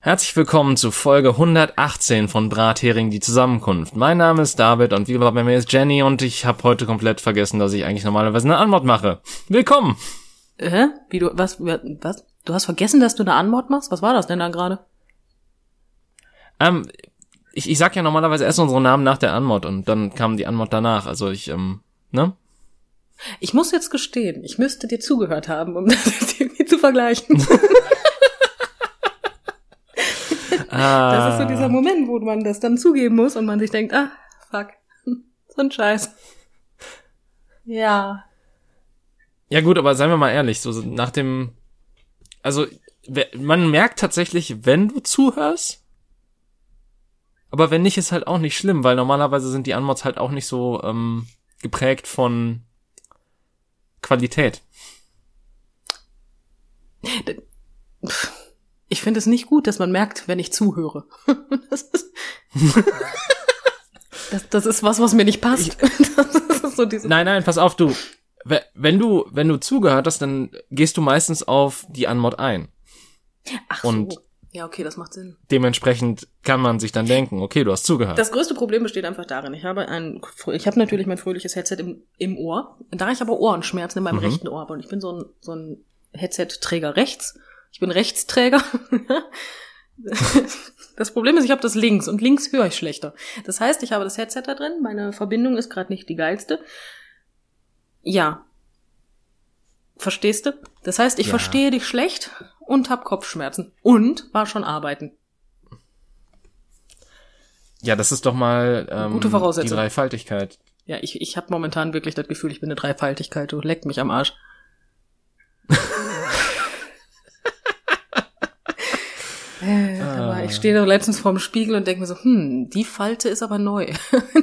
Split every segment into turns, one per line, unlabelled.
Herzlich willkommen zu Folge 118 von Brathering, die Zusammenkunft. Mein Name ist David und wie bei mir ist Jenny und ich habe heute komplett vergessen, dass ich eigentlich normalerweise eine Anmod mache. Willkommen!
Wie du, was? Du hast vergessen, dass du eine Anmod machst? Was war das denn da gerade?
Ich sag ja normalerweise erst unsere Namen nach der Anmod und dann kam die Anmod danach, also ne?
Ich muss jetzt gestehen, ich müsste dir zugehört haben, um das irgendwie zu vergleichen. Das ist so dieser Moment, wo man das dann zugeben muss und man sich denkt, fuck, so ein Scheiß. Ja.
Ja gut, aber seien wir mal ehrlich, so nach dem, also man merkt tatsächlich, wenn du zuhörst, aber wenn nicht, ist halt auch nicht schlimm, weil normalerweise sind die Anmods halt auch nicht so geprägt von Qualität.
Ich finde es nicht gut, dass man merkt, wenn ich zuhöre. Das ist was mir nicht passt. Das ist so
Nein, pass auf, du. Wenn du zugehört hast, dann gehst du meistens auf die Anmod ein.
Ach so. Und ja, okay, das macht Sinn.
Dementsprechend kann man sich dann denken, okay, du hast zugehört.
Das größte Problem besteht einfach darin, ich habe natürlich mein fröhliches Headset im Ohr. Da ich aber Ohrenschmerzen in meinem rechten Ohr habe und ich bin so ein Headset-Träger rechts. Ich bin Rechtsträger. Das Problem ist, ich habe das links und links höre ich schlechter. Das heißt, ich habe das Headset da drin, meine Verbindung ist gerade nicht die geilste. Ja. Verstehst du? Das heißt, ich verstehe dich schlecht und hab Kopfschmerzen und war schon arbeiten.
Ja, das ist doch mal
gute Voraussetzung.
Die Dreifaltigkeit.
Ja, ich habe momentan wirklich das Gefühl, ich bin eine Dreifaltigkeit. Du leck mich am Arsch. Aber ich stehe da letztens vorm Spiegel und denke mir so, die Falte ist aber neu.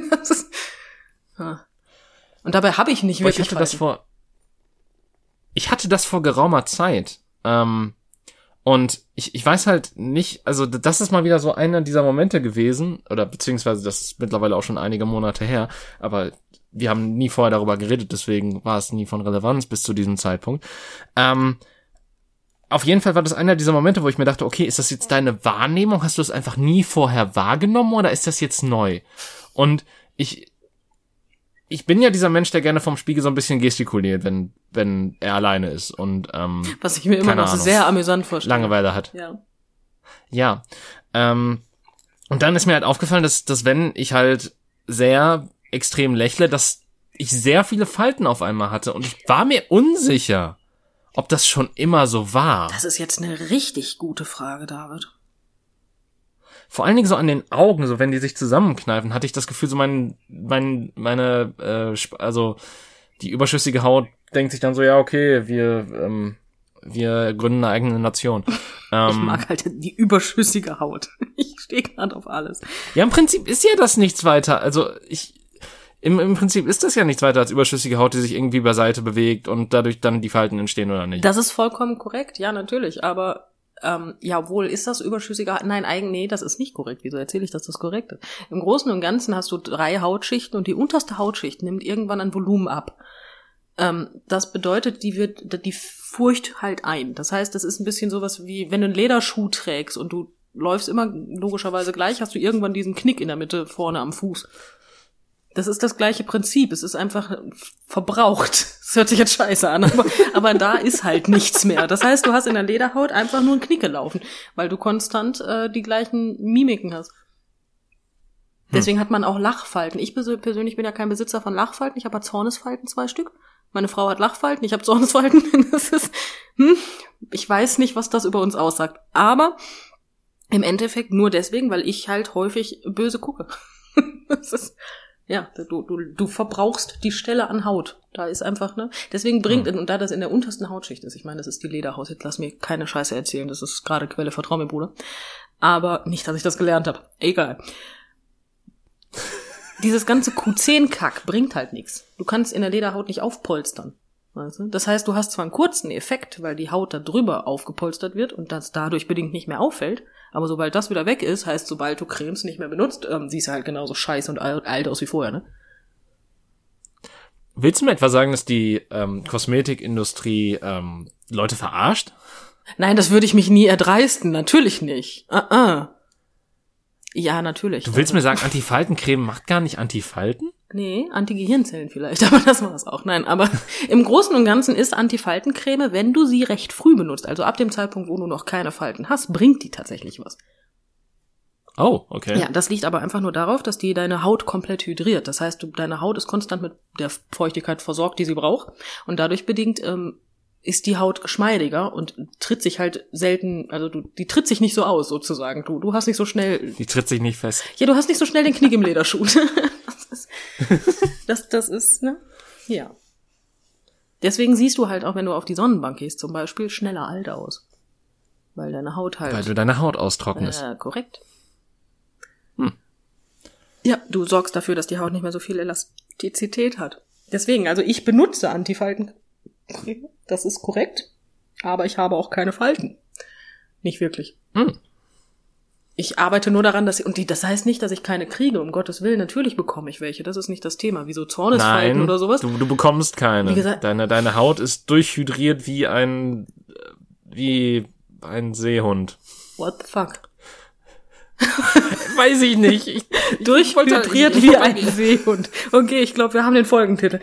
Und dabei habe ich nicht wirklich Falten.
Ich hatte das vor geraumer Zeit. Und ich weiß halt nicht, also das ist mal wieder so einer dieser Momente gewesen, oder beziehungsweise das ist mittlerweile auch schon einige Monate her, aber wir haben nie vorher darüber geredet, deswegen war es nie von Relevanz bis zu diesem Zeitpunkt. Auf jeden Fall war das einer dieser Momente, wo ich mir dachte, okay, ist das jetzt deine Wahrnehmung? Hast du es einfach nie vorher wahrgenommen oder ist das jetzt neu? Und ich bin ja dieser Mensch, der gerne vom Spiegel so ein bisschen gestikuliert, wenn er alleine ist und
was ich mir immer noch sehr amüsant vorstelle.
Langeweile hat. Ja. Und dann ist mir halt aufgefallen, dass wenn ich halt sehr extrem lächle, dass ich sehr viele Falten auf einmal hatte und ich war mir unsicher, ob das schon immer so war.
Das ist jetzt eine richtig gute Frage, David.
Vor allen Dingen so an den Augen, so wenn die sich zusammenkneifen, hatte ich das Gefühl, so also die überschüssige Haut denkt sich dann so, ja, okay, wir gründen eine eigene Nation.
Ich mag halt die überschüssige Haut. Ich stehe gerade auf alles.
Ja, im Prinzip ist ja das nichts weiter. Also im Prinzip ist das ja nichts weiter als überschüssige Haut, die sich irgendwie beiseite bewegt und dadurch dann die Falten entstehen oder nicht.
Das ist vollkommen korrekt, ja, natürlich, aber wohl ist das überschüssige Haut? Nein, nee, das ist nicht korrekt. Wieso erzähle ich, dass das korrekt ist? Im Großen und Ganzen hast du 3 Hautschichten und die unterste Hautschicht nimmt irgendwann an Volumen ab. Das bedeutet, die furcht halt ein. Das heißt, das ist ein bisschen sowas wie, wenn du einen Lederschuh trägst und du läufst immer logischerweise gleich, hast du irgendwann diesen Knick in der Mitte vorne am Fuß. Das ist das gleiche Prinzip. Es ist einfach verbraucht. Das hört sich jetzt scheiße an, aber da ist halt nichts mehr. Das heißt, du hast in der Lederhaut einfach nur einen Knick gelaufen, weil du konstant die gleichen Mimiken hast. Deswegen hat man auch Lachfalten. Ich persönlich bin ja kein Besitzer von Lachfalten. Ich habe Zornesfalten 2 Stück. Meine Frau hat Lachfalten, ich habe Zornesfalten. Das ist, ich weiß nicht, was das über uns aussagt. Aber im Endeffekt nur deswegen, weil ich halt häufig böse gucke. Das ist... Ja, du verbrauchst die Stelle an Haut. Da ist einfach, deswegen und da das in der untersten Hautschicht ist, ich meine, das ist die Lederhaut, jetzt lass mir keine Scheiße erzählen, das ist gerade Quelle, vertrau mir, Bruder. Aber nicht, dass ich das gelernt habe. Egal. Dieses ganze Q10-Kack bringt halt nichts. Du kannst in der Lederhaut nicht aufpolstern. Weißt du? Das heißt, du hast zwar einen kurzen Effekt, weil die Haut da drüber aufgepolstert wird und das dadurch bedingt nicht mehr auffällt, aber sobald das wieder weg ist, heißt, sobald du Cremes nicht mehr benutzt, siehst du halt genauso scheiße und alt aus wie vorher, ne?
Willst du mir etwa sagen, dass die Kosmetikindustrie Leute verarscht?
Nein, das würde ich mich nie erdreisten. Natürlich nicht. Ja, natürlich.
Du willst mir sagen, Antifaltencreme macht gar nicht Antifalten?
Nee, Antigehirnzellen vielleicht, aber das war's auch. Nein, aber im Großen und Ganzen ist Antifaltencreme, wenn du sie recht früh benutzt, also ab dem Zeitpunkt, wo du noch keine Falten hast, bringt die tatsächlich was.
Oh, okay.
Ja, das liegt aber einfach nur darauf, dass die deine Haut komplett hydriert. Das heißt, deine Haut ist konstant mit der Feuchtigkeit versorgt, die sie braucht. Und dadurch bedingt ist die Haut geschmeidiger und tritt sich halt selten, also die tritt sich nicht so aus, sozusagen. Du hast nicht so schnell...
Die tritt sich nicht fest.
Ja, du hast nicht so schnell den Knick im Lederschuh. Das ist, ne? Ja. Deswegen siehst du halt auch, wenn du auf die Sonnenbank gehst zum Beispiel, schneller alt aus. Weil deine Haut halt...
Weil du deine Haut austrocknest.
Korrekt. Ja, du sorgst dafür, dass die Haut nicht mehr so viel Elastizität hat. Deswegen, also ich benutze Antifaltencreme. Das ist korrekt. Aber ich habe auch keine Falten. Nicht wirklich. Ich arbeite nur daran, das heißt nicht, dass ich keine kriege, um Gottes Willen, natürlich bekomme ich welche, das ist nicht das Thema, wie so Zornesfalten
Nein,
oder sowas.
Du bekommst keine.
Wie gesagt,
deine Haut ist durchhydriert wie ein Seehund.
What the fuck?
Weiß ich nicht.
Durchhydriert wie ein Seehund. Okay, ich glaube, wir haben den Folgentitel.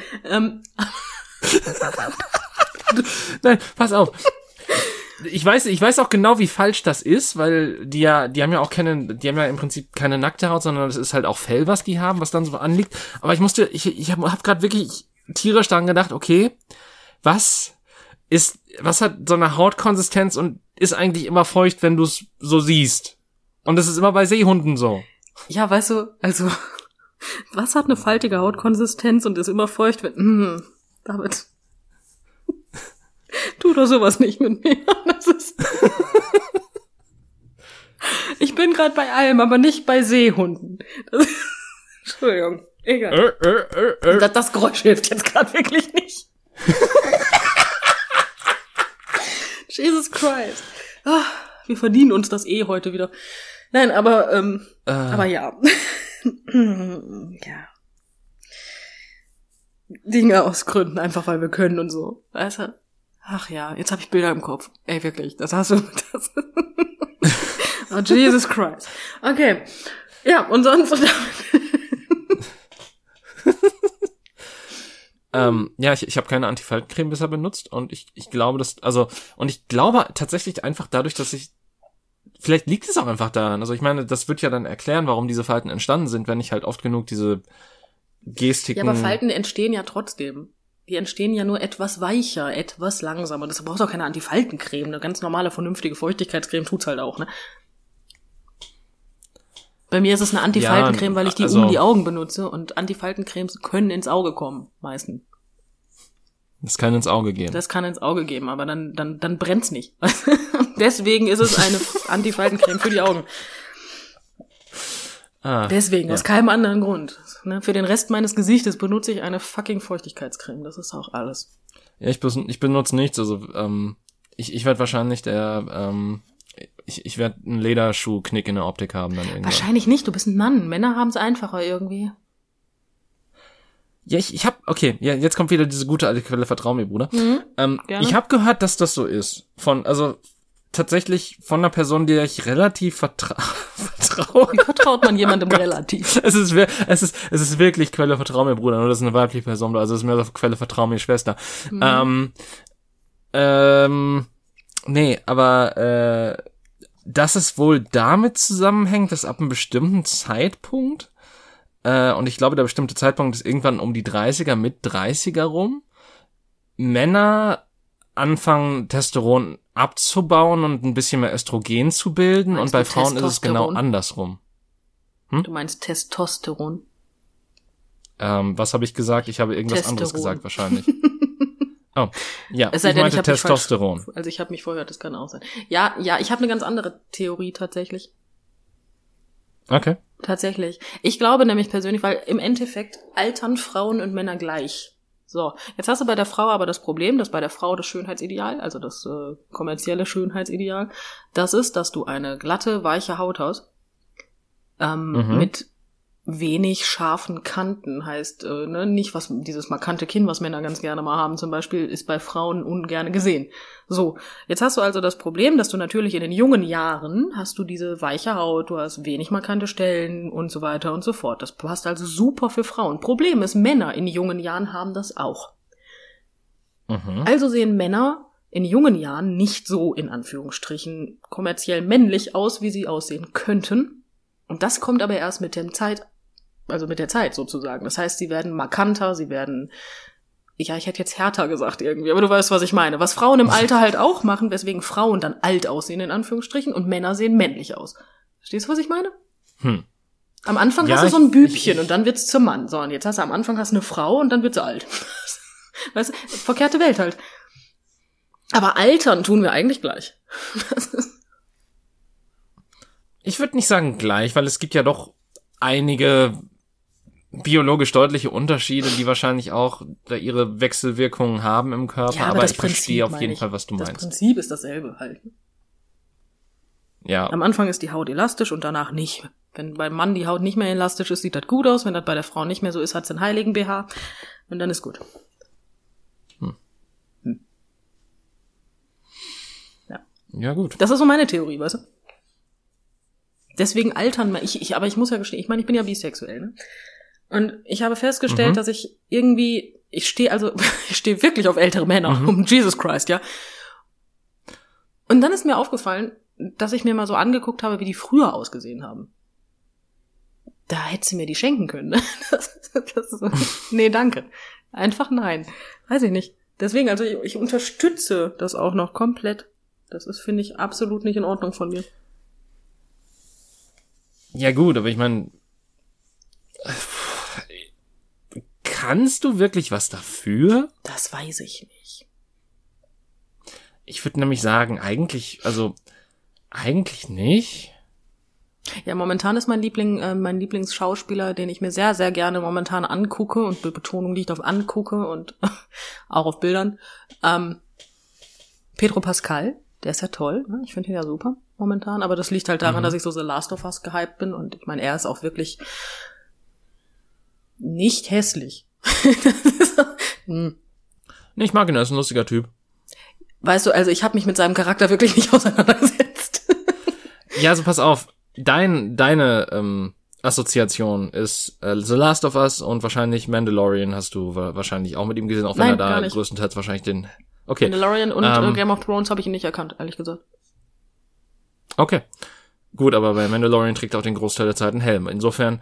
Nein, pass auf. Ich weiß auch genau, wie falsch das ist, weil die haben ja im Prinzip keine nackte Haut, sondern es ist halt auch Fell, was die haben, was dann so anliegt. Aber ich hab gerade wirklich tierisch daran gedacht, okay, was hat so eine Hautkonsistenz und ist eigentlich immer feucht, wenn du es so siehst? Und das ist immer bei Seehunden so.
Ja, weißt du, also, was hat eine faltige Hautkonsistenz und ist immer feucht, David, tu doch sowas nicht mit mir. Ich bin gerade bei allem, aber nicht bei Seehunden. Entschuldigung, egal. Das Geräusch hilft jetzt gerade wirklich nicht. Jesus Christ. Wir verdienen uns das heute wieder. Nein, aber ja. Ja. Dinge ausgründen, einfach weil wir können und so. Weißt du? Ach ja, jetzt habe ich Bilder im Kopf. Ey, wirklich, das hast du. Oh, Jesus Christ. Okay. Ja, und sonst...
Ja, ich habe keine Antifaltencreme bisher benutzt und ich glaube, ich glaube tatsächlich einfach dadurch, dass vielleicht liegt es auch einfach daran. Also ich meine, das wird ja dann erklären, warum diese Falten entstanden sind, wenn ich halt oft genug diese Gestiken...
Ja, aber Falten entstehen ja trotzdem. Die entstehen ja nur etwas weicher, etwas langsamer. Das brauchst auch keine Antifaltencreme. Eine ganz normale, vernünftige Feuchtigkeitscreme tut's halt auch, ne? Bei mir ist es eine Antifaltencreme, weil ich die um die Augen benutze und Antifaltencremes können ins Auge kommen, meistens.
Das kann ins Auge gehen.
Das kann ins Auge geben, aber dann brennt's nicht. Deswegen ist es eine Antifaltencreme für die Augen. Deswegen, aus keinem anderen Grund. Ne? Für den Rest meines Gesichtes benutze ich eine fucking Feuchtigkeitscreme. Das ist auch alles.
Ja, ich benutze nichts. Also ich werde wahrscheinlich ich werde einen Lederschuh-Knick in der Optik haben dann irgendwann.
Wahrscheinlich nicht, du bist ein Mann. Männer haben es einfacher irgendwie.
Ja, jetzt kommt wieder diese gute alte Quelle, vertrau mir, Bruder. Ich habe gehört, dass das so ist. Tatsächlich von einer Person, der ich relativ vertraue.
Wie vertraut man jemandem relativ?
Es ist wirklich Quelle, vertrau mir, Bruder. Nur das ist eine weibliche Person, also es ist mehr so Quelle, vertrau mir, Schwester. Nee, aber dass es wohl damit zusammenhängt, dass ab einem bestimmten Zeitpunkt, und ich glaube, der bestimmte Zeitpunkt ist irgendwann um die 30er, mit 30er rum, Männer anfangen, Testosteron abzubauen und ein bisschen mehr Östrogen zu bilden. Meinst und bei Frauen ist es genau andersrum.
Du meinst Testosteron?
Was habe ich gesagt? Ich habe irgendwas anderes gesagt wahrscheinlich. Oh, ja,
es sei denn, ich meinte
Testosteron.
Also ich habe mich vorgehört, das kann auch sein. Ja, ich habe eine ganz andere Theorie tatsächlich.
Okay.
Tatsächlich. Ich glaube nämlich persönlich, weil im Endeffekt altern Frauen und Männer gleich. So, jetzt hast du bei der Frau aber das Problem, dass bei der Frau das Schönheitsideal, also das kommerzielle Schönheitsideal, das ist, dass du eine glatte, weiche Haut hast, mit wenig scharfen Kanten, heißt, nicht dieses markante Kinn, was Männer ganz gerne mal haben, zum Beispiel, ist bei Frauen ungern gesehen. So, jetzt hast du also das Problem, dass du natürlich in den jungen Jahren hast du diese weiche Haut, du hast wenig markante Stellen und so weiter und so fort. Das passt also super für Frauen. Problem ist, Männer in jungen Jahren haben das auch. Mhm. Also sehen Männer in jungen Jahren nicht so, in Anführungsstrichen, kommerziell männlich aus, wie sie aussehen könnten. Und das kommt aber erst mit der Zeit sozusagen. Das heißt, sie werden markanter, sie werden, ich hätte jetzt härter gesagt irgendwie, aber du weißt, was ich meine. Was Frauen im Alter halt auch machen, weswegen Frauen dann alt aussehen, in Anführungsstrichen, und Männer sehen männlich aus. Verstehst du, was ich meine? Am Anfang hast du so ein Bübchen und dann wird's zum Mann. So, und jetzt hast du am Anfang eine Frau und dann wird sie alt. Weißt du, verkehrte Welt halt. Aber altern tun wir eigentlich gleich.
Ich würde nicht sagen gleich, weil es gibt ja doch einige biologisch deutliche Unterschiede, die wahrscheinlich auch da ihre Wechselwirkungen haben im Körper,
ja,
aber ich verstehe auf jeden Fall, was du meinst.
Das Prinzip ist dasselbe halt.
Ja.
Am Anfang ist die Haut elastisch und danach nicht. Wenn beim Mann die Haut nicht mehr elastisch ist, sieht das gut aus. Wenn das bei der Frau nicht mehr so ist, hat sie einen heiligen BH und dann ist gut.
Ja, gut.
Das ist so meine Theorie, weißt du? Deswegen altern, aber ich muss ja gestehen, ich meine, ich bin ja bisexuell, ne? Und ich habe festgestellt, dass ich irgendwie, ich stehe wirklich auf ältere Männer, um Jesus Christ, ja. Und dann ist mir aufgefallen, dass ich mir mal so angeguckt habe, wie die früher ausgesehen haben. Da hätte sie mir die schenken können, ne? Nee, danke. Einfach nein. Weiß ich nicht. Deswegen, also ich unterstütze das auch noch komplett. Das ist, finde ich, absolut nicht in Ordnung von mir.
Ja gut, aber ich meine, kannst du wirklich was dafür?
Das weiß ich nicht.
Ich würde nämlich sagen, eigentlich nicht.
Ja, momentan ist mein Lieblingsschauspieler, den ich mir sehr, sehr gerne momentan angucke, und Betonung liegt auf angucke und auch auf Bildern, Pedro Pascal. Der ist ja toll, ne? Ich finde ihn ja super momentan, aber das liegt halt daran, dass ich so The Last of Us gehypt bin, und ich meine, er ist auch wirklich nicht hässlich.
Nee, ich mag ihn, er ist ein lustiger Typ.
Weißt du, also ich habe mich mit seinem Charakter wirklich nicht auseinandergesetzt.
Ja, also pass auf, deine Assoziation ist The Last of Us und wahrscheinlich Mandalorian hast du wahrscheinlich auch mit ihm gesehen, auch wenn
Nein,
er da größtenteils wahrscheinlich den... Okay.
Mandalorian und Game of Thrones habe ich ihn nicht erkannt, ehrlich gesagt.
Okay. Gut, aber bei Mandalorian trägt er auch den Großteil der Zeit einen Helm. Insofern,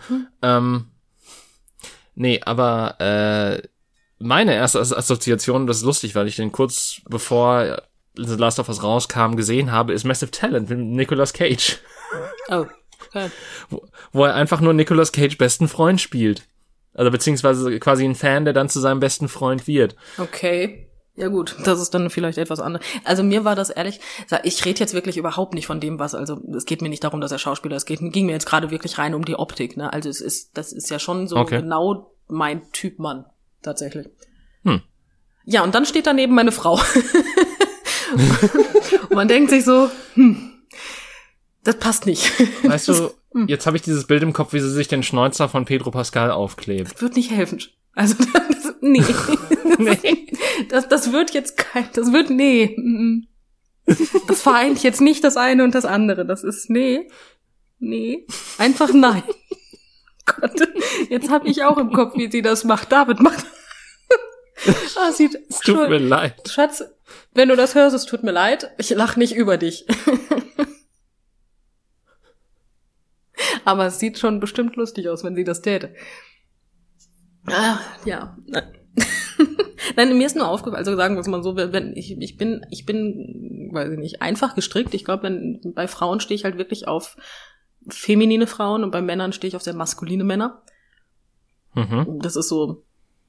nee, aber meine erste Assoziation, das ist lustig, weil ich den kurz bevor The Last of Us rauskam gesehen habe, ist Massive Talent mit Nicolas Cage.
Oh, okay.
Wo er einfach nur Nicolas Cage besten Freund spielt. Also beziehungsweise quasi ein Fan, der dann zu seinem besten Freund wird.
Okay. Ja gut, das ist dann vielleicht etwas anderes. Also mir war das ehrlich, ich rede jetzt wirklich überhaupt nicht von dem, also es geht mir nicht darum, dass er Schauspieler ist, ging mir jetzt gerade wirklich rein um die Optik, ne? Also das ist ja schon so genau mein Typ Mann, tatsächlich. Ja, und dann steht daneben meine Frau. Und man denkt sich so, das passt nicht.
Weißt du, jetzt habe ich dieses Bild im Kopf, wie sie sich den Schnäuzer von Pedro Pascal aufklebt.
Das wird nicht helfen. Also, nee. Das wird jetzt nee. Das vereint jetzt nicht das eine und das andere. Das ist, nee. Einfach nein. Gott, jetzt habe ich auch im Kopf, wie sie das macht. David macht.
Es tut mir leid.
Schatz, wenn du das hörst, es tut mir leid. Ich lach nicht über dich. Aber es sieht schon bestimmt lustig aus, wenn sie das täte. Ah, ja. Nein, mir ist nur aufgefallen, also sagen wir es mal so, wenn ich bin, weiß ich nicht, einfach gestrickt. Ich glaube, bei Frauen stehe ich halt wirklich auf feminine Frauen und bei Männern stehe ich auf sehr maskuline Männer. Das ist so,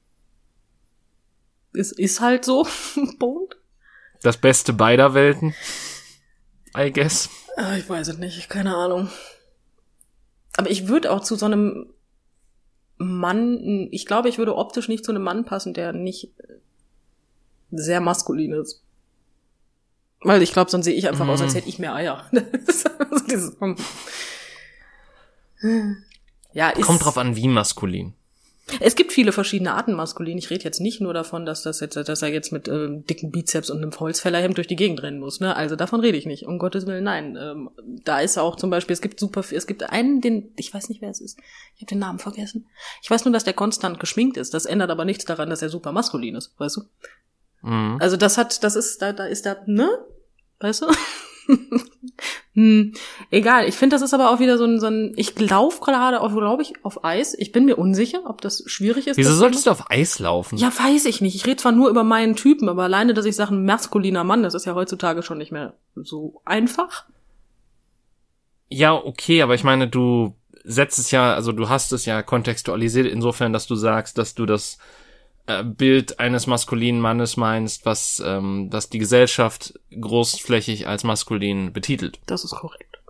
ist halt so, Punkt.
Das Beste beider Welten, I guess.
Ich weiß es nicht, keine Ahnung. Aber ich würde auch zu so einem Mann, ich glaube, ich würde optisch nicht zu einem Mann passen, der nicht sehr maskulin ist. Weil ich glaube, sonst sehe ich einfach aus, als hätte ich mehr Eier. Ja,
Kommt drauf an, wie maskulin.
Es gibt viele verschiedene Arten maskulin. Ich rede jetzt nicht nur davon, dass er jetzt mit dicken Bizeps und einem Holzfällerhemd durch die Gegend rennen muss, ne? Also davon rede ich nicht. Um Gottes Willen, nein. Da ist auch zum Beispiel, es gibt einen, ich weiß nicht, wer es ist. Ich habe den Namen vergessen. Ich weiß nur, dass der konstant geschminkt ist. Das ändert aber nichts daran, dass er super maskulin ist, weißt du? Mhm. Also da ist da, ne? Weißt du? Egal, ich finde, das ist aber auch wieder so ein ich laufe gerade auf Eis. Ich bin mir unsicher, ob das schwierig ist.
Wieso solltest du auf Eis laufen?
Ja, weiß ich nicht. Ich rede zwar nur über meinen Typen, aber alleine, dass ich sage, ein maskuliner Mann, das ist ja heutzutage schon nicht mehr so einfach.
Ja, okay, aber ich meine, du setzt es ja, also du hast es ja kontextualisiert insofern, dass du sagst, dass du das Bild eines maskulinen Mannes meinst, was die Gesellschaft großflächig als maskulin betitelt.
Das ist korrekt.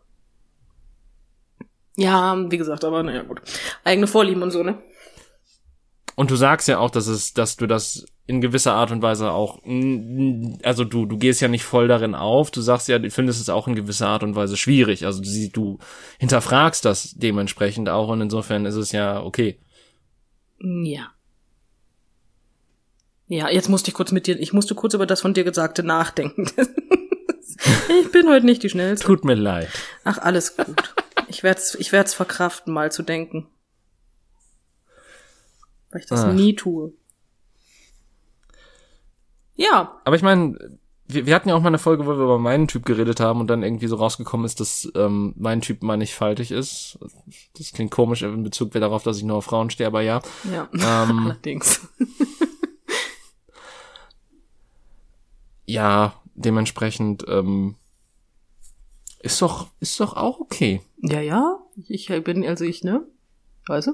Ja, wie gesagt, aber naja, gut. Eigene Vorlieben und so, ne?
Und du sagst ja auch, dass du das in gewisser Art und Weise auch, also du gehst ja nicht voll darin auf, du sagst ja, du findest es auch in gewisser Art und Weise schwierig, also du hinterfragst das dementsprechend auch und insofern ist es ja okay.
Ja. Ja, jetzt musste ich musste kurz über das von dir Gesagte nachdenken. Ich bin heute nicht die Schnellste.
Tut mir leid.
Ach, alles gut. Ich werd's verkraften, mal zu denken. Weil ich das nie tue. Ja.
Aber ich meine, wir hatten ja auch mal eine Folge, wo wir über meinen Typ geredet haben und dann irgendwie so rausgekommen ist, dass mein Typ mannigfaltig ist. Das klingt komisch in Bezug darauf, dass ich nur auf Frauen stehe, aber ja.
Ja, allerdings.
Ja, dementsprechend ist doch auch okay.
Ja, ich ne? Weißt du?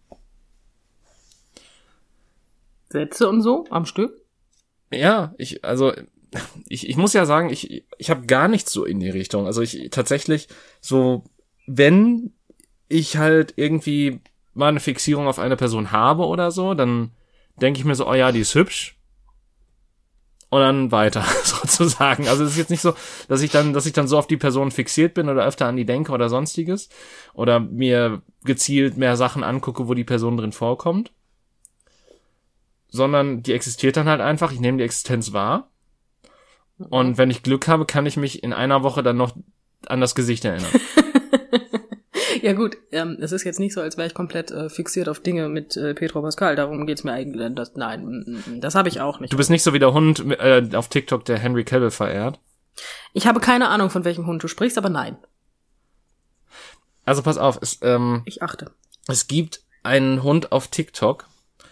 Sätze und so am Stück?
Ja, ich muss ja sagen, ich habe gar nichts so in die Richtung. Also ich tatsächlich so, wenn ich halt irgendwie mal eine Fixierung auf eine Person habe oder so, dann denke ich mir so, oh ja, die ist hübsch. Und dann weiter, sozusagen. Also es ist jetzt nicht so, dass ich dann so auf die Person fixiert bin oder öfter an die denke oder sonstiges. Oder mir gezielt mehr Sachen angucke, wo die Person drin vorkommt. Sondern die existiert dann halt einfach. Ich nehme die Existenz wahr. Und wenn ich Glück habe, kann ich mich in einer Woche dann noch an das Gesicht erinnern.
Ja gut, es ist jetzt nicht so, als wäre ich komplett fixiert auf Dinge mit Pedro Pascal. Darum geht's mir eigentlich. Nein, das habe ich auch nicht.
Du bist nicht so wie der Hund auf TikTok, der Henry Cavill verehrt.
Ich habe keine Ahnung, von welchem Hund du sprichst, aber nein.
Also pass auf,
ich achte.
Es gibt einen Hund auf TikTok,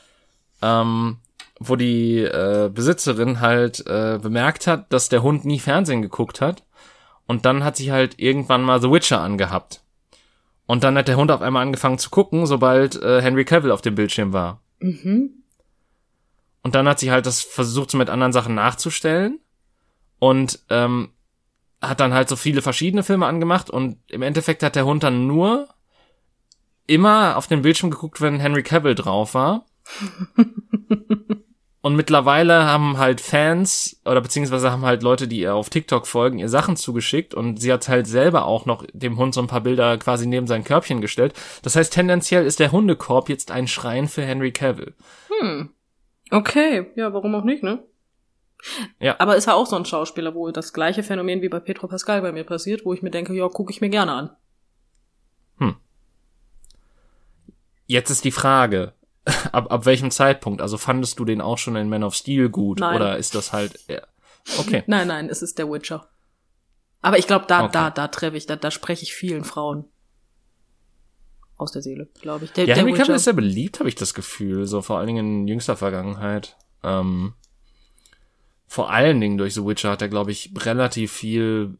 wo die Besitzerin halt bemerkt hat, dass der Hund nie Fernsehen geguckt hat. Und dann hat sie halt irgendwann mal The Witcher angehabt. Und dann hat der Hund auf einmal angefangen zu gucken, sobald Henry Cavill auf dem Bildschirm war. Mhm. Und dann hat sie halt das versucht, so mit anderen Sachen nachzustellen. Und hat dann halt so viele verschiedene Filme angemacht. Und im Endeffekt hat der Hund dann nur immer auf den Bildschirm geguckt, wenn Henry Cavill drauf war. Und mittlerweile haben halt Fans oder beziehungsweise haben halt Leute, die ihr auf TikTok folgen, ihr Sachen zugeschickt und sie hat halt selber auch noch dem Hund so ein paar Bilder quasi neben sein Körbchen gestellt. Das heißt, tendenziell ist der Hundekorb jetzt ein Schrein für Henry Cavill.
Okay, ja, warum auch nicht, ne?
Ja.
Aber ist ja auch so ein Schauspieler, wo das gleiche Phänomen wie bei Pedro Pascal bei mir passiert, wo ich mir denke, ja, gucke ich mir gerne an.
Jetzt ist die Frage, ab welchem Zeitpunkt? Also fandest du den auch schon in Man of Steel gut?
Nein.
Oder ist das halt... Okay.
Nein, es ist der Witcher. Aber ich glaube, da spreche ich vielen Frauen aus der Seele, glaube ich.
Der Henry Cavill ist sehr beliebt, habe ich das Gefühl. So vor allen Dingen in jüngster Vergangenheit. Vor allen Dingen durch The Witcher hat er, glaube ich, relativ viel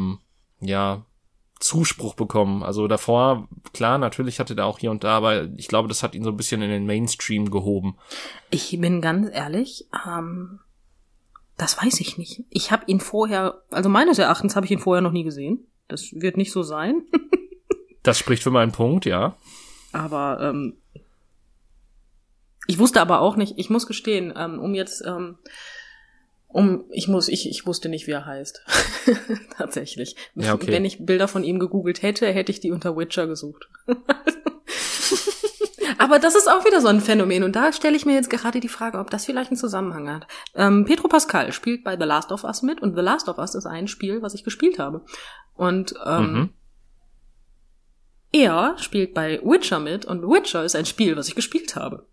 Zuspruch bekommen. Also davor, klar, natürlich hatte er auch hier und da, aber ich glaube, das hat ihn so ein bisschen in den Mainstream gehoben.
Ich bin ganz ehrlich, das weiß ich nicht. Ich habe ihn vorher, also meines Erachtens habe ich ihn vorher noch nie gesehen. Das wird nicht so sein.
Das spricht für meinen Punkt, ja.
Aber ich wusste aber auch nicht, ich muss gestehen, ich wusste nicht, wie er heißt. Tatsächlich.
Ja, okay.
Wenn ich Bilder von ihm gegoogelt hätte ich die unter Witcher gesucht. Aber das ist auch wieder so ein Phänomen. Und da stelle ich mir jetzt gerade die Frage, ob das vielleicht einen Zusammenhang hat. Pedro Pascal spielt bei The Last of Us mit. Und The Last of Us ist ein Spiel, was ich gespielt habe. Und er spielt bei Witcher mit. Und Witcher ist ein Spiel, was ich gespielt habe.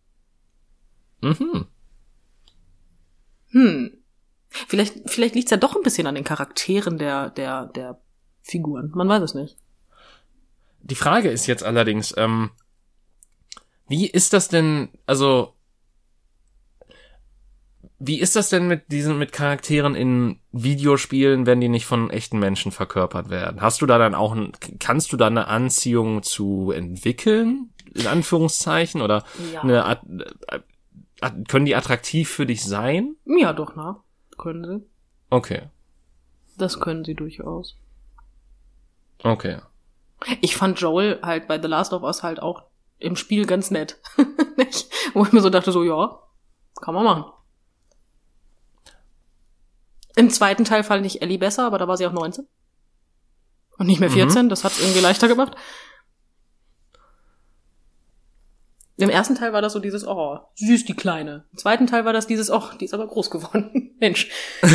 Vielleicht liegt's ja doch ein bisschen an den Charakteren der Figuren. Man weiß es nicht.
Die Frage ist jetzt allerdings, wie ist das denn mit Charakteren in Videospielen, wenn die nicht von echten Menschen verkörpert werden? Hast du da dann auch kannst du da eine Anziehung zu entwickeln, in Anführungszeichen, oder
Ja.
können die attraktiv für dich sein?
Ja, doch, na. Können sie.
Okay.
Das können sie durchaus.
Okay.
Ich fand Joel halt bei The Last of Us halt auch im Spiel ganz nett. Nicht? Wo ich mir so dachte, so, ja, kann man machen. Im zweiten Teil fand ich Ellie besser, aber da war sie auch 19. Und nicht mehr 14, das hat's irgendwie leichter gemacht. Im ersten Teil war das so dieses, oh, süß, die Kleine. Im zweiten Teil war das dieses, oh, die ist aber groß geworden. Mensch.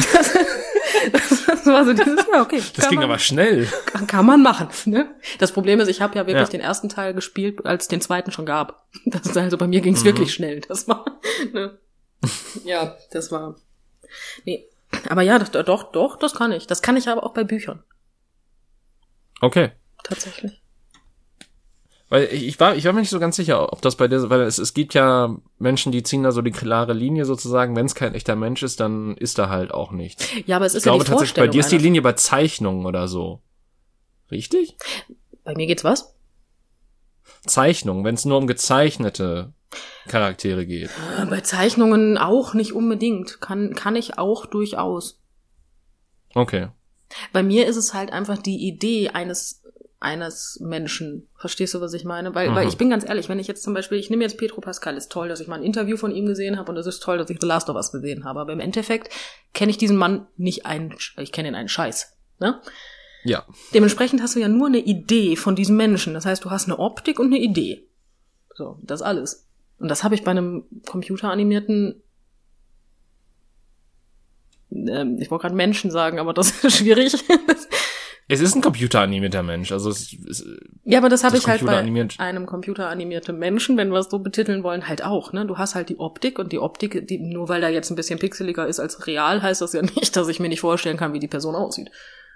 Das war so dieses, ja, okay.
Das ging aber schnell.
Kann man machen, ne? Das Problem ist, ich habe ja wirklich den ersten Teil gespielt, als es den zweiten schon gab. Das ist also, bei mir ging's wirklich schnell. Das war, ne? Ja, das war, nee. Aber ja, doch, das kann ich. Das kann ich aber auch bei Büchern.
Okay.
Tatsächlich.
Weil ich war mir nicht so ganz sicher, ob das bei dir, weil es gibt ja Menschen, die ziehen da so die klare Linie sozusagen, wenn es kein echter Mensch ist, dann ist da halt auch nichts.
Ja, aber es ist
ich glaube
ja die
tatsächlich, bei dir ist die
Vorstellung
Linie bei Zeichnungen oder so. Richtig?
Bei mir geht's was?
Zeichnungen, wenn es nur um gezeichnete Charaktere geht.
Bei Zeichnungen auch nicht unbedingt. Kann ich auch durchaus.
Okay.
Bei mir ist es halt einfach die Idee eines Menschen. Verstehst du, was ich meine? Weil ich bin ganz ehrlich, wenn ich jetzt zum Beispiel, ich nehme jetzt Pedro Pascal, ist toll, dass ich mal ein Interview von ihm gesehen habe und es ist toll, dass ich The Last of Us gesehen habe. Aber im Endeffekt kenne ich diesen Mann ich kenne ihn einen Scheiß. Ne?
Ja.
Dementsprechend hast du ja nur eine Idee von diesem Menschen. Das heißt, du hast eine Optik und eine Idee. So, das alles. Und das habe ich bei einem computeranimierten ich wollte gerade Menschen sagen, aber das ist schwierig.
Es ist ein computeranimierter Mensch, also
ja, aber das habe ich halt bei
computeranimiert.
einem computeranimierten Menschen, wenn wir es so betiteln wollen, halt auch, ne? Du hast halt die Optik und die Optik, die nur weil da jetzt ein bisschen pixeliger ist als real, heißt das ja nicht, dass ich mir nicht vorstellen kann, wie die Person aussieht.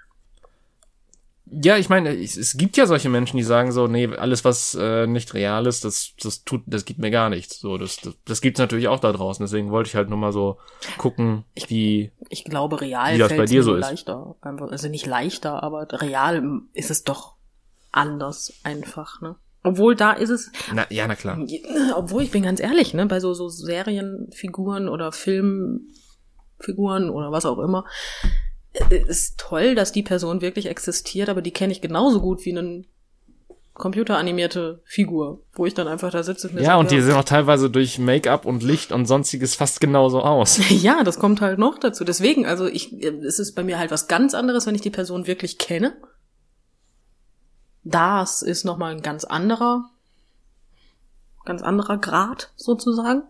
Ja, ich meine, es gibt ja solche Menschen, die sagen so, nee, alles was nicht real ist, das gibt mir gar nichts. So, das gibt's natürlich auch da draußen. Deswegen wollte ich halt nur mal so gucken,
ich glaube, real
wie das bei dir so ist.
Leichter. Also nicht leichter, aber real ist es doch anders einfach, ne? Obwohl da ist es.
Na klar.
Obwohl, ich bin ganz ehrlich, ne, bei so Serienfiguren oder Filmfiguren oder was auch immer. Ist toll, dass die Person wirklich existiert, aber die kenne ich genauso gut wie eine computeranimierte Figur, wo ich dann einfach da sitze.
Ja, und die sehen auch teilweise durch Make-up und Licht und sonstiges fast genauso aus.
Ja, das kommt halt noch dazu. Deswegen, also es ist bei mir halt was ganz anderes, wenn ich die Person wirklich kenne. Das ist nochmal ein ganz anderer Grad sozusagen.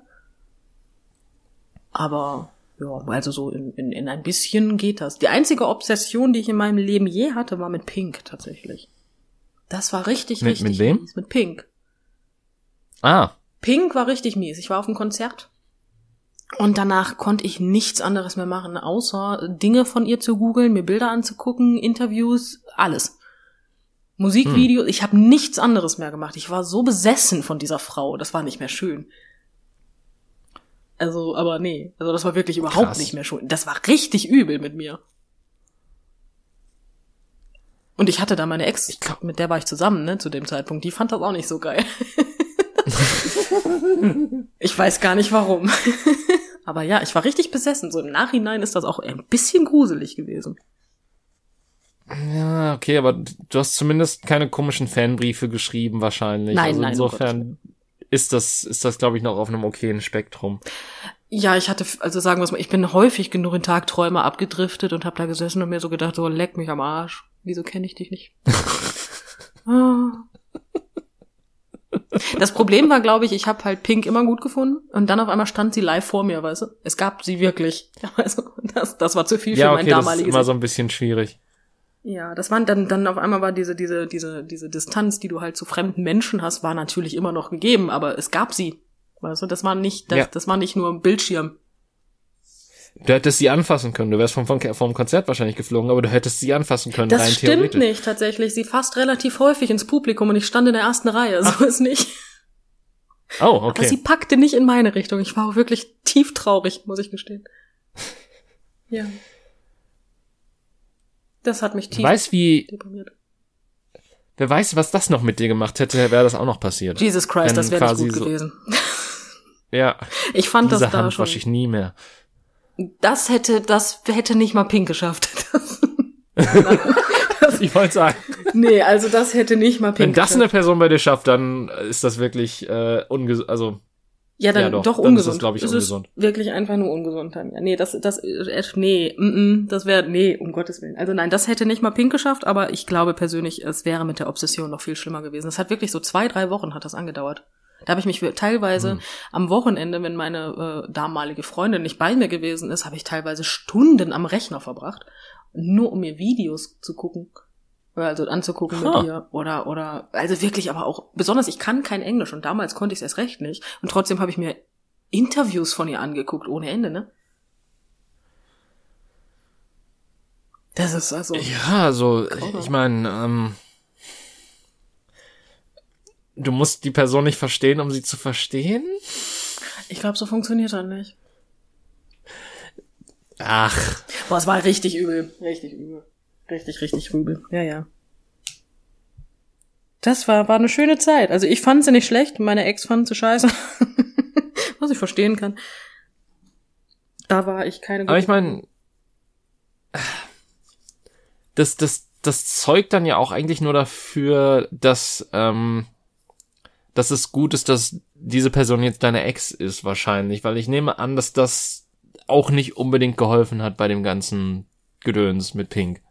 Aber ja, also so in ein bisschen geht das. Die einzige Obsession, die ich in meinem Leben je hatte, war mit Pink tatsächlich. Das war richtig
mit wem?
mies. Mit Pink.
Ah.
Pink war richtig mies. Ich war auf einem Konzert und danach konnte ich nichts anderes mehr machen, außer Dinge von ihr zu googeln, mir Bilder anzugucken, Interviews, alles. Musikvideos, ich habe nichts anderes mehr gemacht. Ich war so besessen von dieser Frau, das war nicht mehr schön. Also, aber nee, also das war wirklich überhaupt nicht mehr schön. Das war richtig übel mit mir. Und ich hatte da meine Ex, mit der war ich zusammen, ne, zu dem Zeitpunkt. Die fand das auch nicht so geil. Ich weiß gar nicht warum. Aber ja, ich war richtig besessen. So im Nachhinein ist das auch ein bisschen gruselig gewesen.
Ja, okay, aber du hast zumindest keine komischen Fanbriefe geschrieben wahrscheinlich.
Nein,
insofern ist das, glaube ich, noch auf einem okayen Spektrum.
Ja, also sagen wir es mal, ich bin häufig genug in Tagträume abgedriftet und habe da gesessen und mir so gedacht, so leck mich am Arsch. Wieso kenne ich dich nicht? Das Problem war, glaube ich habe halt Pink immer gut gefunden und dann auf einmal stand sie live vor mir, weißt du? Es gab sie wirklich. Also das war zu viel für mein damaliges.
Ja, okay, das ist immer so ein bisschen schwierig.
Ja, das waren dann auf einmal war diese Distanz, die du halt zu fremden Menschen hast, war natürlich immer noch gegeben, aber es gab sie. Weißt du, das war nicht nur ein Bildschirm.
Du hättest sie anfassen können. Du wärst vom Konzert wahrscheinlich geflogen, aber du hättest sie anfassen können,
das
rein
stimmt
theoretisch.
Nicht, tatsächlich. Sie fasst relativ häufig ins Publikum und ich stand in der ersten Reihe, so ist nicht.
Oh, okay.
Aber sie packte nicht in meine Richtung. Ich war auch wirklich tief traurig, muss ich gestehen. Ja. Das hat mich tief deprimiert.
Wer weiß, was das noch mit dir gemacht hätte, wäre das auch noch passiert.
Jesus Christ, das wäre nicht gut gewesen.
Ja.
Ich fand
diese
das da
Hand
schon.
wasche ich nie mehr.
Das hätte nicht mal Pink geschafft.
Ich wollte sagen.
Nee, also das hätte nicht mal Pink
Wenn das
geschafft.
eine Person bei dir schafft, dann ist das wirklich ungesund. Also
ja, dann doch
dann
ungesund.
ist das, glaube ich, ungesund.
Ist wirklich einfach nur ungesund. Ja, nee, das wäre, um Gottes Willen. Also nein, das hätte nicht mal Pink geschafft, aber ich glaube persönlich, es wäre mit der Obsession noch viel schlimmer gewesen. Es hat wirklich so 2-3 Wochen hat das angedauert. Da habe ich mich teilweise am Wochenende, wenn meine damalige Freundin nicht bei mir gewesen ist, habe ich teilweise Stunden am Rechner verbracht, nur um mir Videos zu gucken. Also anzugucken mit ihr oder also wirklich, aber auch besonders, ich kann kein Englisch und damals konnte ich es erst recht nicht und trotzdem habe ich mir Interviews von ihr angeguckt ohne Ende, ne? Das ist also
ja, also ich meine, du musst die Person nicht verstehen, um sie zu verstehen?
Ich glaube, so funktioniert das nicht.
Ach.
Boah, es war richtig übel. Richtig übel. Richtig übel. Ja. Das war eine schöne Zeit. Also ich fand sie nicht schlecht, meine Ex fand sie scheiße. Was ich verstehen kann. Da war ich keine gute.
Aber ich meine, das zeugt dann ja auch eigentlich nur dafür, dass es gut ist, dass diese Person jetzt deine Ex ist wahrscheinlich, weil ich nehme an, dass das auch nicht unbedingt geholfen hat bei dem ganzen Gedöns mit Pink.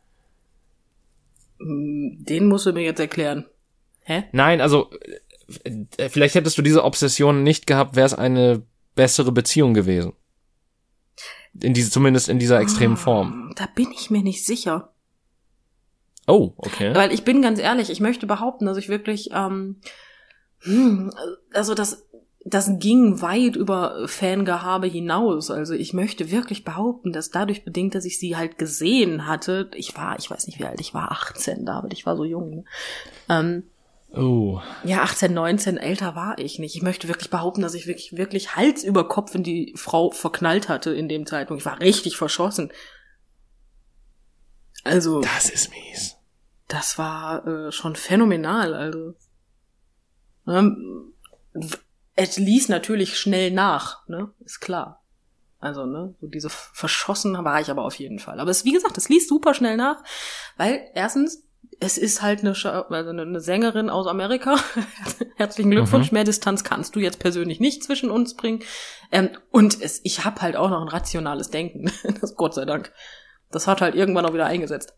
Den musst du mir jetzt erklären. Hä?
Nein, also vielleicht hättest du diese Obsession nicht gehabt, wäre es eine bessere Beziehung gewesen. Zumindest in dieser extremen Form.
Da bin ich mir nicht sicher.
Oh, okay.
Weil ich bin ganz ehrlich, ich möchte behaupten, dass ich wirklich, also das ging weit über Fangehabe hinaus. Also ich möchte wirklich behaupten, dass dadurch bedingt, dass ich sie halt gesehen hatte, ich weiß nicht wie alt, ich war 18, David, ich war so jung. Ne? Ja, 18, 19, älter war ich nicht. Ich möchte wirklich behaupten, dass ich wirklich Hals über Kopf in die Frau verknallt hatte in dem Zeitpunkt. Ich war richtig verschossen. Also.
Das ist mies.
Das war schon phänomenal, also. Es ließ natürlich schnell nach, ne, ist klar. Also, ne, so diese verschossen war ich aber auf jeden Fall. Aber wie gesagt, es ließ super schnell nach, weil erstens, es ist halt eine Sängerin aus Amerika. Herzlichen Glückwunsch, mehr Distanz kannst du jetzt persönlich nicht zwischen uns bringen. Und ich habe halt auch noch ein rationales Denken, das Gott sei Dank. Das hat halt irgendwann auch wieder eingesetzt.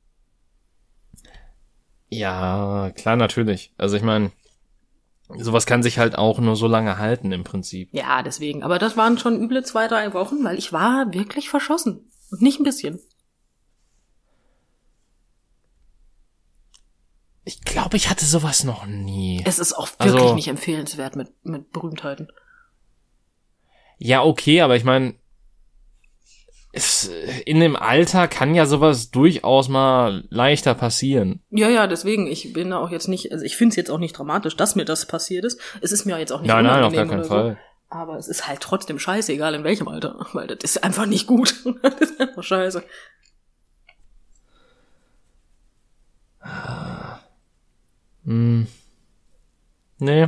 Ja, klar, natürlich. Also ich meine, sowas kann sich halt auch nur so lange halten im Prinzip.
Ja, deswegen. Aber das waren schon üble 2-3 Wochen, weil ich war wirklich verschossen. Und nicht ein bisschen.
Ich glaube, ich hatte sowas noch nie.
Es ist auch wirklich nicht empfehlenswert mit Berühmtheiten.
Ja, okay, aber ich meine, in dem Alter kann ja sowas durchaus mal leichter passieren.
Ja, deswegen, ich bin da auch jetzt nicht, also ich finde es jetzt auch nicht dramatisch, dass mir das passiert ist. Es ist mir jetzt auch nicht
unangenehm. Nein, auf gar keinen Fall.
So. Aber es ist halt trotzdem scheiße, egal in welchem Alter, weil das ist einfach nicht gut. Das ist einfach scheiße.
Nee.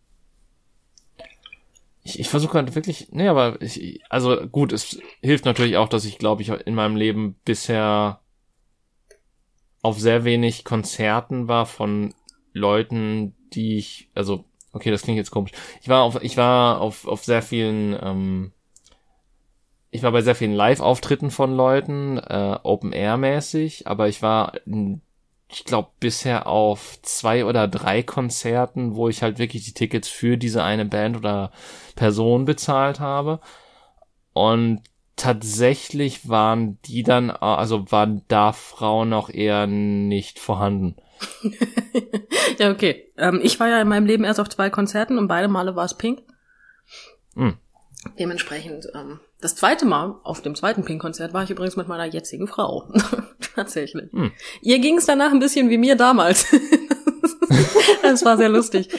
Ich versuche gerade wirklich, nee, aber also gut, es hilft natürlich auch, dass ich, glaube ich, in meinem Leben bisher auf sehr wenig Konzerten war von Leuten, die ich, also, okay, das klingt jetzt komisch. Ich war auf sehr vielen, ich war bei sehr vielen Live-Auftritten von Leuten, Open-Air-mäßig, aber ich war ich glaube, bisher auf 2 oder 3 Konzerten, wo ich halt wirklich die Tickets für diese eine Band oder Person bezahlt habe. Und tatsächlich waren da Frauen auch eher nicht vorhanden.
Ja, okay. Ich war ja in meinem Leben erst auf 2 Konzerten und beide Male war es Pink. Dementsprechend, das zweite Mal auf dem zweiten Pink-Konzert war ich übrigens mit meiner jetzigen Frau. Tatsächlich. Ihr ging es danach ein bisschen wie mir damals. Das war sehr lustig.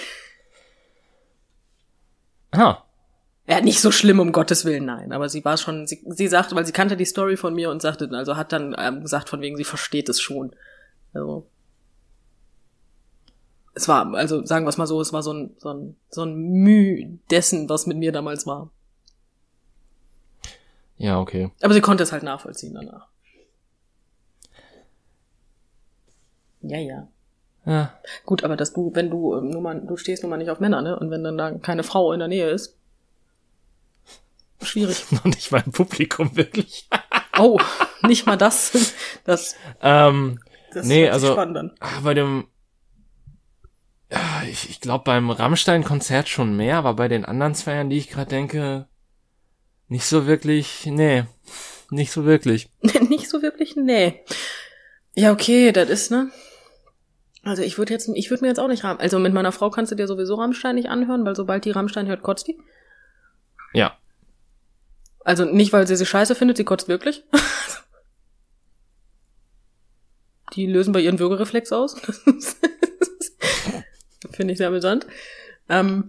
Ah.
Ja, nicht so schlimm, um Gottes Willen, nein. Aber sie war schon, sie sagte, weil sie kannte die Story von mir und sagte, also hat dann gesagt von wegen, sie versteht es schon. Also es war, also sagen wir es mal so, es war so ein Mühe dessen, was mit mir damals war.
Ja, okay.
Aber sie konnte es halt nachvollziehen danach. Ja. Gut, aber wenn du stehst nun mal nicht auf Männer, ne? Und wenn dann da keine Frau in der Nähe ist, schwierig.
Noch nicht mal im Publikum, wirklich.
Oh, nicht mal das. Das
nee, also
spannend dann.
Bei dem ich glaube beim Rammstein-Konzert schon mehr, aber bei den anderen Zweiern, die ich gerade denke, nicht so wirklich, nee. Nicht so wirklich.
Nicht so wirklich, nee. Ja, okay, das ist, ne? Also ich würde mir jetzt auch nicht also mit meiner Frau kannst du dir sowieso Rammstein nicht anhören, weil sobald die Rammstein hört, kotzt die.
Ja.
Also nicht, weil sie scheiße findet, sie kotzt wirklich. Die lösen bei ihren Würgereflex aus. Finde ich sehr amüsant. Ja,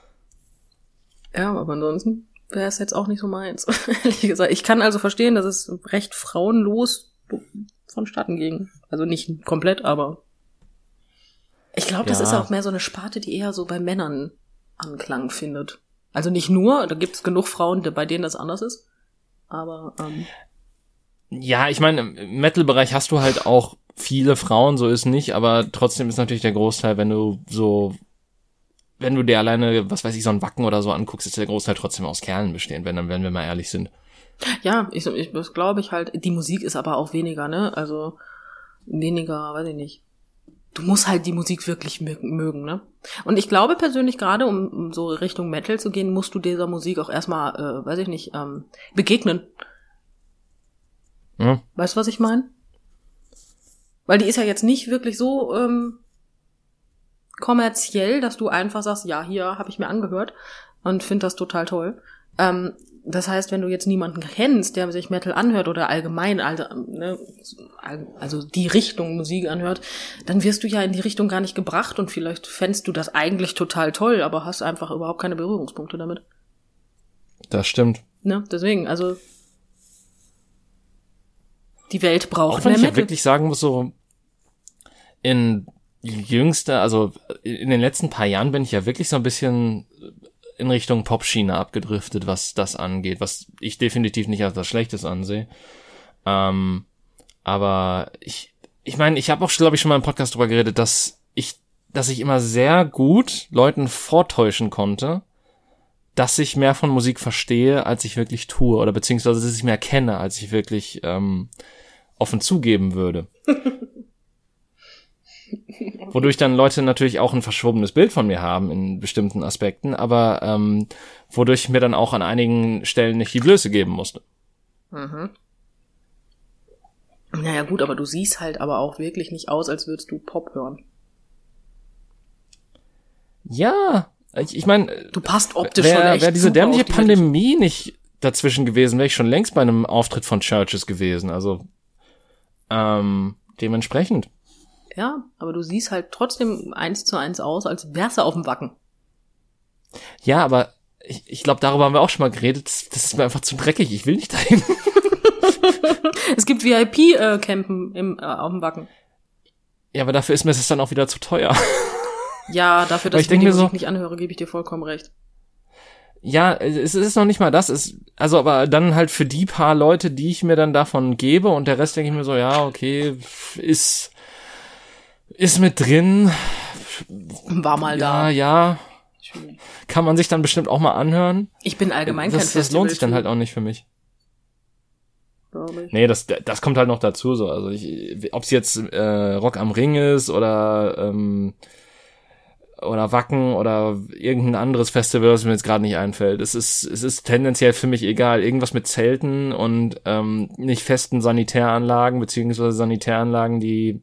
aber ansonsten wäre es jetzt auch nicht so meins. Ehrlich gesagt. Ich kann also verstehen, dass es recht frauenlos vonstatten ging. Also nicht komplett, aber ich glaube, das ist auch mehr so eine Sparte, die eher so bei Männern Anklang findet. Also nicht nur, da gibt es genug Frauen, bei denen das anders ist. Aber
ja, ich meine, im Metal-Bereich hast du halt auch viele Frauen, so ist nicht, aber trotzdem ist natürlich der Großteil, wenn du dir alleine, was weiß ich, so ein Wacken oder so anguckst, ist der Großteil trotzdem aus Kerlen bestehend, wenn wir mal ehrlich sind.
Ja, das glaube ich halt. Die Musik ist aber auch weniger, ne? Also weniger, weiß ich nicht. Du musst halt die Musik wirklich mögen, ne? Und ich glaube persönlich, gerade um so Richtung Metal zu gehen, musst du dieser Musik auch erstmal, weiß ich nicht, begegnen.
Hm?
Weißt du, was ich meine? Weil die ist ja jetzt nicht wirklich so kommerziell, dass du einfach sagst, ja, hier habe ich mir angehört und finde das total toll. Das heißt, wenn du jetzt niemanden kennst, der sich Metal anhört oder allgemein, also die Richtung Musik anhört, dann wirst du ja in die Richtung gar nicht gebracht und vielleicht fändest du das eigentlich total toll, aber hast einfach überhaupt keine Berührungspunkte damit.
Das stimmt.
Ne? Deswegen, also die Welt braucht
auch wenn
mehr
ich
Metal.
Ja wirklich sagen muss, so in den letzten paar Jahren bin ich ja wirklich so ein bisschen in Richtung Popschiene abgedriftet, was das angeht, was ich definitiv nicht als was Schlechtes ansehe. Aber ich meine, ich habe auch, glaube ich, schon mal im Podcast drüber geredet, dass ich immer sehr gut Leuten vortäuschen konnte, dass ich mehr von Musik verstehe, als ich wirklich tue, oder beziehungsweise, dass ich mehr kenne, als ich wirklich offen zugeben würde. Wodurch dann Leute natürlich auch ein verschwobenes Bild von mir haben in bestimmten Aspekten, aber wodurch ich mir dann auch an einigen Stellen nicht die Blöße geben musste.
Mhm. Naja gut, aber du siehst halt aber auch wirklich nicht aus, als würdest du Pop hören.
Ja, ich meine,
du passt optisch schon echt
wäre diese
super
dämliche
auf die
Pandemie nicht dazwischen gewesen, wäre ich schon längst bei einem Auftritt von Churches gewesen. Also dementsprechend.
Ja, aber du siehst halt trotzdem 1:1 aus, als wärst du auf dem Wacken.
Ja, aber ich glaube, darüber haben wir auch schon mal geredet. Das ist mir einfach zu dreckig. Ich will nicht dahin.
Es gibt VIP-Campen auf dem Wacken.
Ja, aber dafür ist mir das dann auch wieder zu teuer.
Ja, dafür, dass ich mir die Musik nicht anhöre, gebe ich dir vollkommen recht.
Ja, es ist noch nicht mal das. Aber dann halt für die paar Leute, die ich mir dann davon gebe und der Rest denke ich mir so, ja, okay, ist mit drin.
War mal da.
Ja. Kann man sich dann bestimmt auch mal anhören.
Ich bin allgemein kein
Das lohnt sich dann halt auch nicht für mich.
glaube ich.
Nee, das kommt halt noch dazu so. Also ob's jetzt Rock am Ring ist oder Wacken oder irgendein anderes Festival, was mir jetzt gerade nicht einfällt. Es ist tendenziell für mich egal. Irgendwas mit Zelten und nicht festen Sanitäranlagen, beziehungsweise Sanitäranlagen, die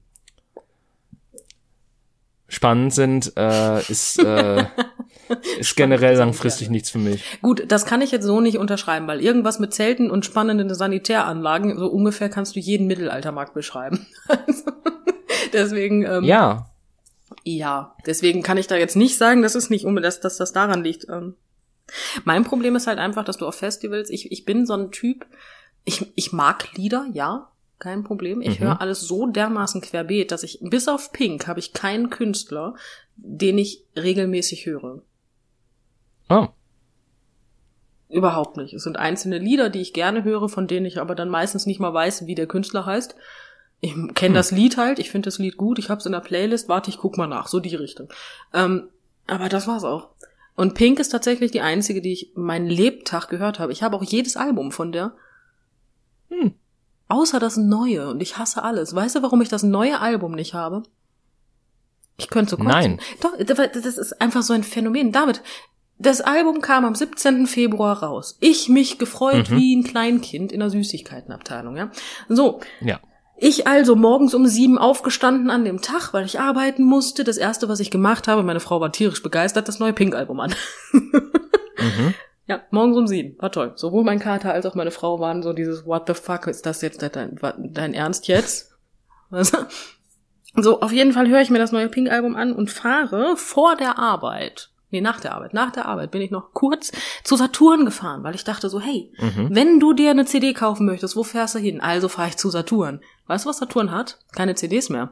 spannend sind, ist generell langfristig nichts für mich.
Gut, das kann ich jetzt so nicht unterschreiben, weil irgendwas mit Zelten und spannenden Sanitäranlagen, so ungefähr kannst du jeden Mittelaltermarkt beschreiben. Deswegen, ja, deswegen kann ich da jetzt nicht sagen, dass es nicht unbedingt, dass das daran liegt. Mein Problem ist halt einfach, dass du auf Festivals, ich bin so ein Typ, ich mag Lieder, ja, kein Problem. Ich höre alles so dermaßen querbeet, dass ich, bis auf Pink, habe ich keinen Künstler, den ich regelmäßig höre.
Oh.
Überhaupt nicht. Es sind einzelne Lieder, die ich gerne höre, von denen ich aber dann meistens nicht mal weiß, wie der Künstler heißt. Ich kenne das Lied halt, ich finde das Lied gut, ich hab's in der Playlist, warte, ich guck mal nach, so die Richtung. Aber das war's auch. Und Pink ist tatsächlich die einzige, die ich meinen Lebtag gehört habe. Ich habe auch jedes Album von der. Außer das neue, und ich hasse alles. Weißt du, warum ich das neue Album nicht habe? Ich könnte so kotzen.
Nein.
Doch, das ist einfach so ein Phänomen. David, das Album kam am 17. Februar raus. Ich mich gefreut wie ein Kleinkind in der Süßigkeitenabteilung, ja. So.
Ja.
Ich also morgens um 7 aufgestanden an dem Tag, weil ich arbeiten musste. Das erste, was ich gemacht habe, meine Frau war tierisch begeistert, das neue Pink-Album an. Ja, morgens um 7. War toll. Sowohl mein Kater als auch meine Frau waren so dieses What the fuck, ist das jetzt dein Ernst jetzt? Also, so, auf jeden Fall höre ich mir das neue Pink-Album an und fahre nach der Arbeit bin ich noch kurz zu Saturn gefahren, weil ich dachte so, hey, wenn du dir eine CD kaufen möchtest, wo fährst du hin? Also fahre ich zu Saturn. Weißt du, was Saturn hat? Keine CDs mehr.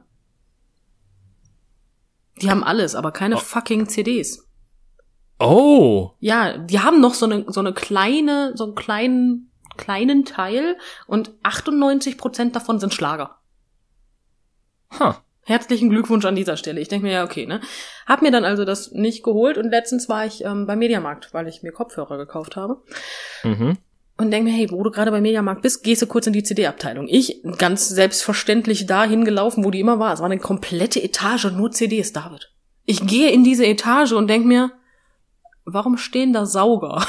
Die haben alles, aber keine fucking CDs.
Oh.
Ja, die haben noch so einen kleinen Teil und 98% davon sind Schlager.
Huh.
Herzlichen Glückwunsch an dieser Stelle. Ich denke mir, ja, okay, ne? Hab mir dann also das nicht geholt und letztens war ich beim Mediamarkt, weil ich mir Kopfhörer gekauft habe. Und denke mir, hey, wo du gerade beim Mediamarkt bist, gehst du kurz in die CD-Abteilung. Ich ganz selbstverständlich dahin gelaufen, wo die immer war. Es war eine komplette Etage, nur CDs, David. Ich gehe in diese Etage und denke mir, warum stehen da Sauger?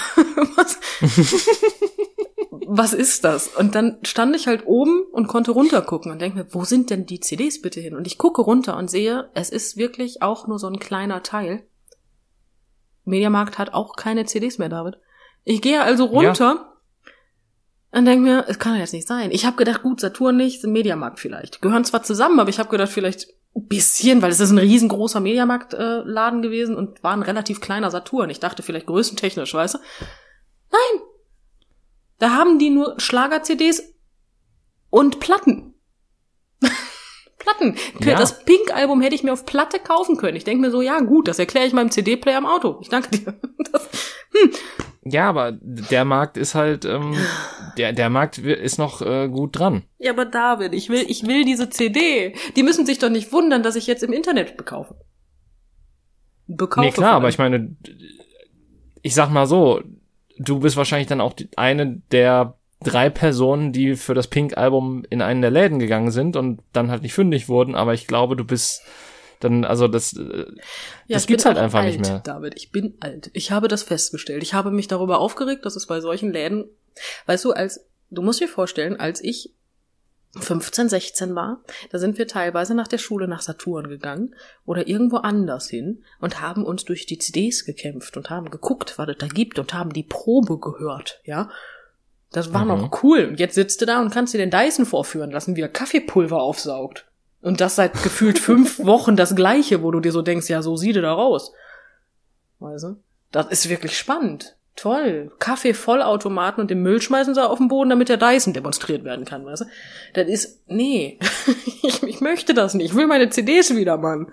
Was ist das? Und dann stand ich halt oben und konnte runtergucken und denke mir, wo sind denn die CDs bitte hin? Und ich gucke runter und sehe, es ist wirklich auch nur so ein kleiner Teil. Mediamarkt hat auch keine CDs mehr, David. Ich gehe also runter und denke mir, es kann ja jetzt nicht sein. Ich habe gedacht, gut, Saturn nicht, Mediamarkt vielleicht. Gehören zwar zusammen, aber ich habe gedacht, vielleicht ein bisschen, weil es ist ein riesengroßer Mediamarkt-Laden gewesen und war ein relativ kleiner Saturn. Ich dachte vielleicht größentechnisch, weißt du? Nein! Da haben die nur Schlager-CDs und Platten. Platten. Ja. Das Pink-Album hätte ich mir auf Platte kaufen können. Ich denke mir so, ja gut, das erkläre ich meinem CD-Player im Auto. Ich danke dir.
Ja, aber der Markt ist halt, der Markt ist noch gut dran.
Ja, aber David, ich will diese CD. Die müssen sich doch nicht wundern, dass ich jetzt im Internet bekaufe.
Nee, klar, aber ich meine, ich sag mal so, du bist wahrscheinlich dann auch eine der 3 Personen, die für das Pink-Album in einen der Läden gegangen sind und dann halt nicht fündig wurden, aber ich glaube, du bist dann, also das gibt's halt einfach nicht mehr.
David, ich bin alt. Ich habe das festgestellt. Ich habe mich darüber aufgeregt, dass es bei solchen Läden, weißt du, du musst dir vorstellen, als ich 15, 16 war, da sind wir teilweise nach der Schule nach Saturn gegangen oder irgendwo anders hin und haben uns durch die CDs gekämpft und haben geguckt, was es da gibt und haben die Probe gehört, ja. Das war noch cool. Und jetzt sitzt du da und kannst dir den Dyson vorführen lassen, wie er Kaffeepulver aufsaugt. Und das seit gefühlt 5 Wochen das Gleiche, wo du dir so denkst, ja, so sieht er da raus. Weißt du? Das ist wirklich spannend. Toll. Kaffee-Vollautomaten und den Müll schmeißen sie auf den Boden, damit der Dyson demonstriert werden kann, weißt du? Das ist, nee. ich möchte das nicht. Ich will meine CDs wieder, Mann.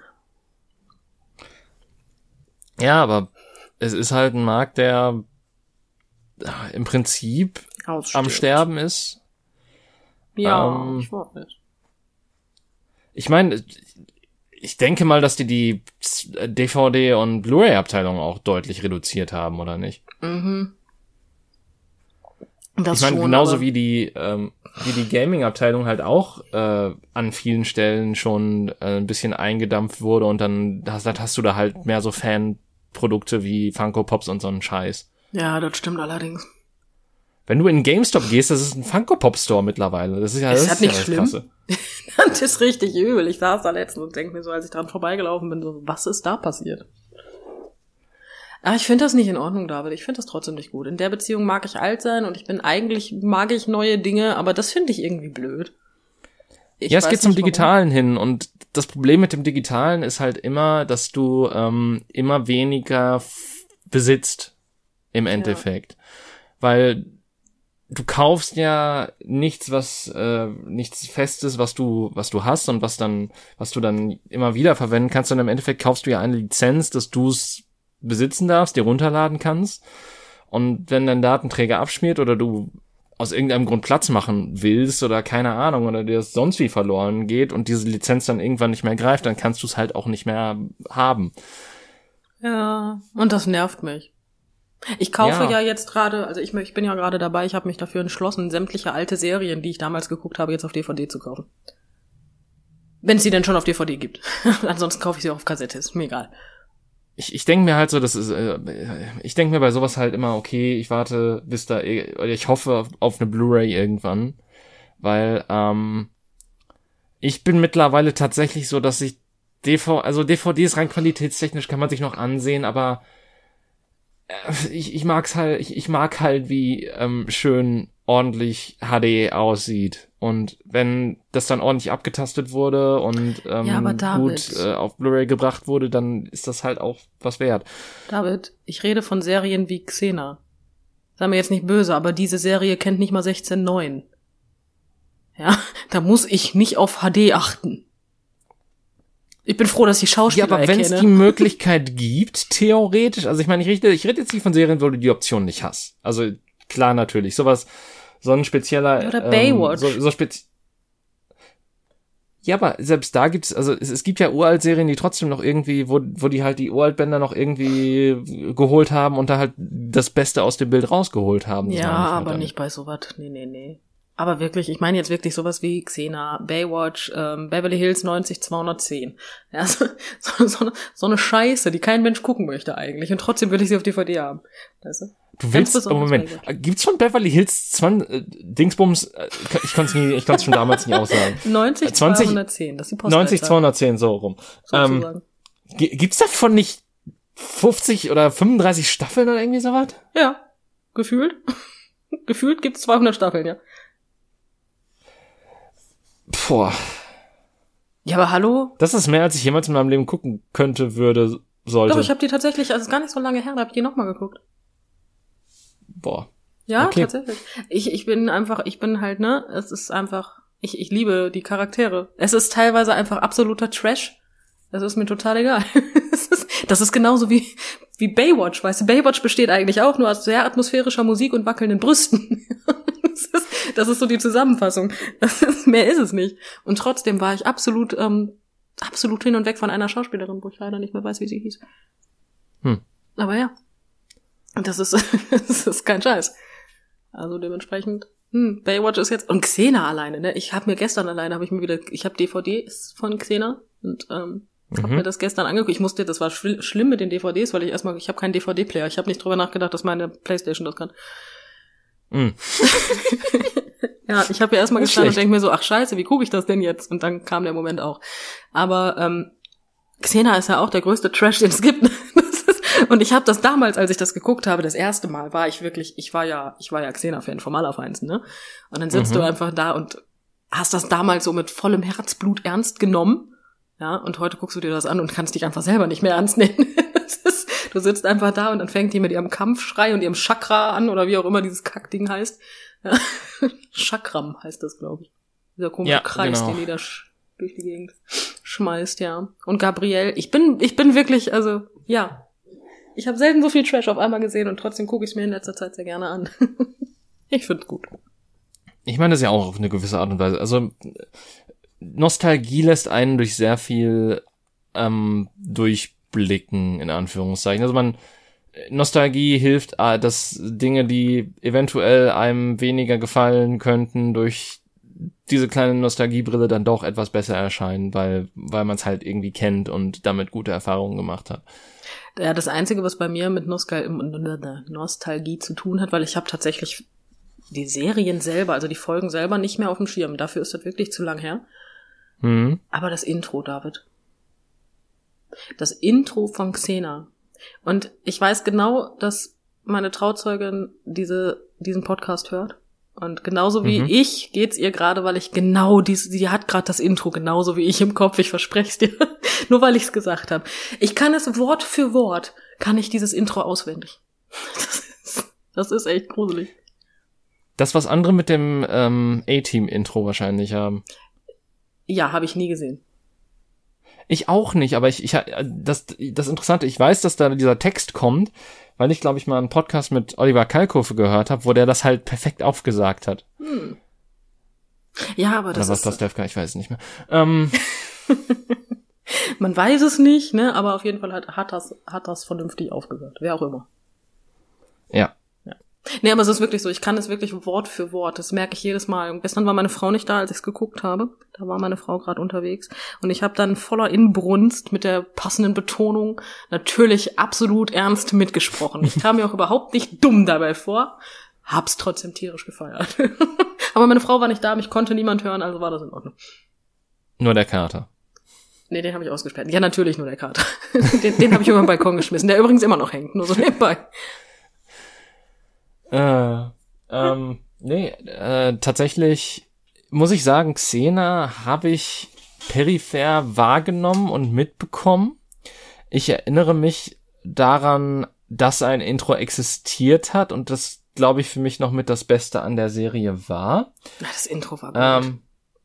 Ja, aber es ist halt ein Markt, der im Prinzip am Sterben ist.
Ja, ich weiß nicht.
Ich meine, ich denke mal, dass die DVD- und Blu-ray-Abteilung auch deutlich reduziert haben, oder nicht?
Das
ich meine,
schon,
genauso
aber-
wie die Gaming-Abteilung halt auch an vielen Stellen schon ein bisschen eingedampft wurde und dann hast du da halt mehr so Fanprodukte wie Funko Pops und so einen Scheiß.
Ja, das stimmt allerdings.
Wenn du in GameStop gehst, das ist ein Funko Pop Store mittlerweile. Das ist ja
Ist
das
das nicht
das
schlimm?
Krasse.
Das ist richtig übel. Ich saß da letztens und denke mir so, als ich dran vorbeigelaufen bin, so, was ist da passiert? Aber ich finde das nicht in Ordnung, David. Ich finde das trotzdem nicht gut. In der Beziehung mag ich alt sein und mag ich neue Dinge, aber das finde ich irgendwie blöd. Ich
Ja, es
weiß
geht zum
nicht, warum.
Digitalen hin und das Problem mit dem Digitalen ist halt immer, dass du immer weniger besitzt im Endeffekt. Weil du kaufst ja nichts Festes, was du hast und was du dann immer wieder verwenden kannst, sondern im Endeffekt kaufst du ja eine Lizenz, dass du es besitzen darfst, dir runterladen kannst. Und wenn dein Datenträger abschmiert oder du aus irgendeinem Grund Platz machen willst oder keine Ahnung oder dir das sonst wie verloren geht und diese Lizenz dann irgendwann nicht mehr greift, dann kannst du es halt auch nicht mehr haben.
Ja, und das nervt mich. Ich kaufe ja jetzt gerade, also ich bin ja gerade dabei, ich habe mich dafür entschlossen, sämtliche alte Serien, die ich damals geguckt habe, jetzt auf DVD zu kaufen. Wenn es sie denn schon auf DVD gibt. Ansonsten kaufe ich sie auch auf Kassette, ist mir egal.
Ich denke mir halt so, ich denke mir bei sowas halt immer, okay, ich warte, ich hoffe auf eine Blu-ray irgendwann, weil ich bin mittlerweile tatsächlich so, dass ich DVDs rein qualitätstechnisch kann man sich noch ansehen, aber ich mag halt, wie schön ordentlich HD aussieht. Und wenn das dann ordentlich abgetastet wurde und
aber David,
gut auf Blu-ray gebracht wurde, dann ist das halt auch was wert.
David, ich rede von Serien wie Xena. Sei mir jetzt nicht böse, aber diese Serie kennt nicht mal 16:9. Ja, da muss ich nicht auf HD achten. Ich bin froh, dass ich Schauspieler
Ja, aber wenn es
erkenne.
die Möglichkeit gibt, theoretisch, also ich meine, ich rede jetzt nicht von Serien, wo du die Option nicht hast. Also klar, natürlich, so ein spezieller...
Oder Baywatch.
Ja, aber selbst da gibt's, also es gibt ja Uralt-Serien, die trotzdem noch irgendwie, wo die halt die Uralt-Bänder noch irgendwie geholt haben und da halt das Beste aus dem Bild rausgeholt haben. Das
Ja,
meine ich halt
aber
damit.
nicht bei sowas. Nee. Aber wirklich, ich meine jetzt wirklich sowas wie Xena, Baywatch, Beverly Hills 90210. Ja, so eine Scheiße, die kein Mensch gucken möchte eigentlich. Und trotzdem will ich sie auf DVD haben. Weißt du?
Du willst, oh Moment, gibt's von Beverly Hills Dingsbums, ich konnte es schon damals nicht aussagen.
90210, das ist die Postleitzahl.
90210, so rum.
Sozusagen.
Gibt's davon nicht 50 oder 35 Staffeln oder irgendwie sowas?
Ja, gefühlt. Gefühlt gibt's 200 Staffeln, ja.
Boah.
Ja, aber hallo?
Das ist mehr, als ich jemals in meinem Leben gucken sollte.
Doch, ich habe die tatsächlich, also es ist gar nicht so lange her, da habe ich die nochmal geguckt.
Boah.
Ja,
Okay.
tatsächlich. Ich bin halt, ne, es ist einfach, ich liebe die Charaktere. Es ist teilweise einfach absoluter Trash. Das ist mir total egal. Das ist genauso wie Baywatch, weißt du. Baywatch besteht eigentlich auch nur aus sehr atmosphärischer Musik und wackelnden Brüsten. Das ist so die Zusammenfassung. Mehr ist es nicht. Und trotzdem war ich absolut hin und weg von einer Schauspielerin, wo ich leider nicht mehr weiß, wie sie hieß. Aber ja. Das ist kein Scheiß. Also dementsprechend, Baywatch ist jetzt, und Xena alleine, ne? Ich habe DVDs von Xena und habe mir das gestern angeguckt. Das war schlimm mit den DVDs, weil ich habe keinen DVD-Player. Ich habe nicht drüber nachgedacht, dass meine Playstation das kann. Ja, ich habe ja erstmal gestanden und denke mir so, ach scheiße, wie gucke ich das denn jetzt? Und dann kam der Moment auch. Aber Xena ist ja auch der größte Trash, den es gibt. Und ich habe das damals, als ich das geguckt habe, das erste Mal, ich war ja Xena-Fan vom Allerfeinsten, ne? Und dann sitzt du einfach da und hast das damals so mit vollem Herzblut ernst genommen, ja? Und heute guckst du dir das an und kannst dich einfach selber nicht mehr ernst nehmen. Du sitzt einfach da und dann fängt die mit ihrem Kampfschrei und ihrem Chakra an oder wie auch immer dieses Kackding heißt. Ja. Chakram heißt das, glaube ich. Dieser komische Kreis,
genau.
den die da durch die Gegend schmeißt, ja. Und Gabrielle, ich bin wirklich, also, ja. Ich habe selten so viel Trash auf einmal gesehen und trotzdem gucke ich es mir in letzter Zeit sehr gerne an. Ich find's gut.
Ich meine das ja auch auf eine gewisse Art und Weise. Also Nostalgie lässt einen durch sehr viel durchblicken, in Anführungszeichen. Also Nostalgie hilft, dass Dinge, die eventuell einem weniger gefallen könnten, durch diese kleine Nostalgiebrille dann doch etwas besser erscheinen, weil man es halt irgendwie kennt und damit gute Erfahrungen gemacht hat.
Ja, das Einzige, was bei mir mit Nostalgie zu tun hat, weil ich habe tatsächlich die Serien selber, also die Folgen selber nicht mehr auf dem Schirm. Dafür ist das wirklich zu lang her.
Mhm.
Aber das Intro, David. Das Intro von Xena. Und ich weiß genau, dass meine Trauzeugin diesen Podcast hört. Und genauso wie ich geht's ihr gerade, weil ich genau sie hat gerade das Intro genauso wie ich im Kopf, ich verspreche es dir. Nur weil ich es gesagt habe. Ich kann es Wort für Wort, kann ich dieses Intro auswendig. Das ist echt gruselig.
Das, was andere mit dem A-Team-Intro wahrscheinlich haben.
Ja, habe ich nie gesehen.
Ich auch nicht, aber das Interessante, ich weiß, dass da dieser Text kommt, weil ich, glaube ich, mal einen Podcast mit Oliver Kalkofe gehört habe, wo der das halt perfekt aufgesagt hat.
Ja, aber das
oder
ist...
was Pastewka, ich weiß es nicht mehr.
Man weiß es nicht, ne? Aber auf jeden Fall hat das vernünftig aufgesagt. Wer auch immer.
Ja.
Nee, aber es ist wirklich so, ich kann es wirklich Wort für Wort, das merke ich jedes Mal. Und gestern war meine Frau nicht da, als ich es geguckt habe. Da war meine Frau gerade unterwegs. Und ich habe dann voller Inbrunst mit der passenden Betonung natürlich absolut ernst mitgesprochen. Ich kam mir auch überhaupt nicht dumm dabei vor, hab's trotzdem tierisch gefeiert. Aber meine Frau war nicht da, mich konnte niemand hören, also war das in Ordnung.
Nur der Kater.
Nee, den habe ich ausgesperrt. Ja, natürlich nur der Kater. Den habe ich über den Balkon geschmissen, der übrigens immer noch hängt, nur so nebenbei.
Tatsächlich muss ich sagen, Xena habe ich peripher wahrgenommen und mitbekommen. Ich erinnere mich daran, dass ein Intro existiert hat und das, glaube ich, für mich noch mit das Beste an der Serie war.
Das Intro war gut.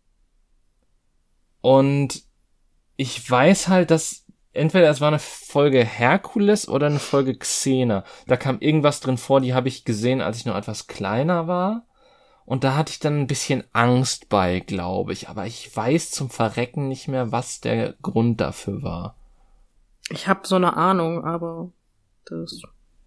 Und ich weiß halt, dass entweder es war eine Folge Herkules oder eine Folge Xena. Da kam irgendwas drin vor, die habe ich gesehen, als ich noch etwas kleiner war. Und da hatte ich dann ein bisschen Angst bei, glaube ich. Aber ich weiß zum Verrecken nicht mehr, was der Grund dafür war.
Ich habe so eine Ahnung, aber das...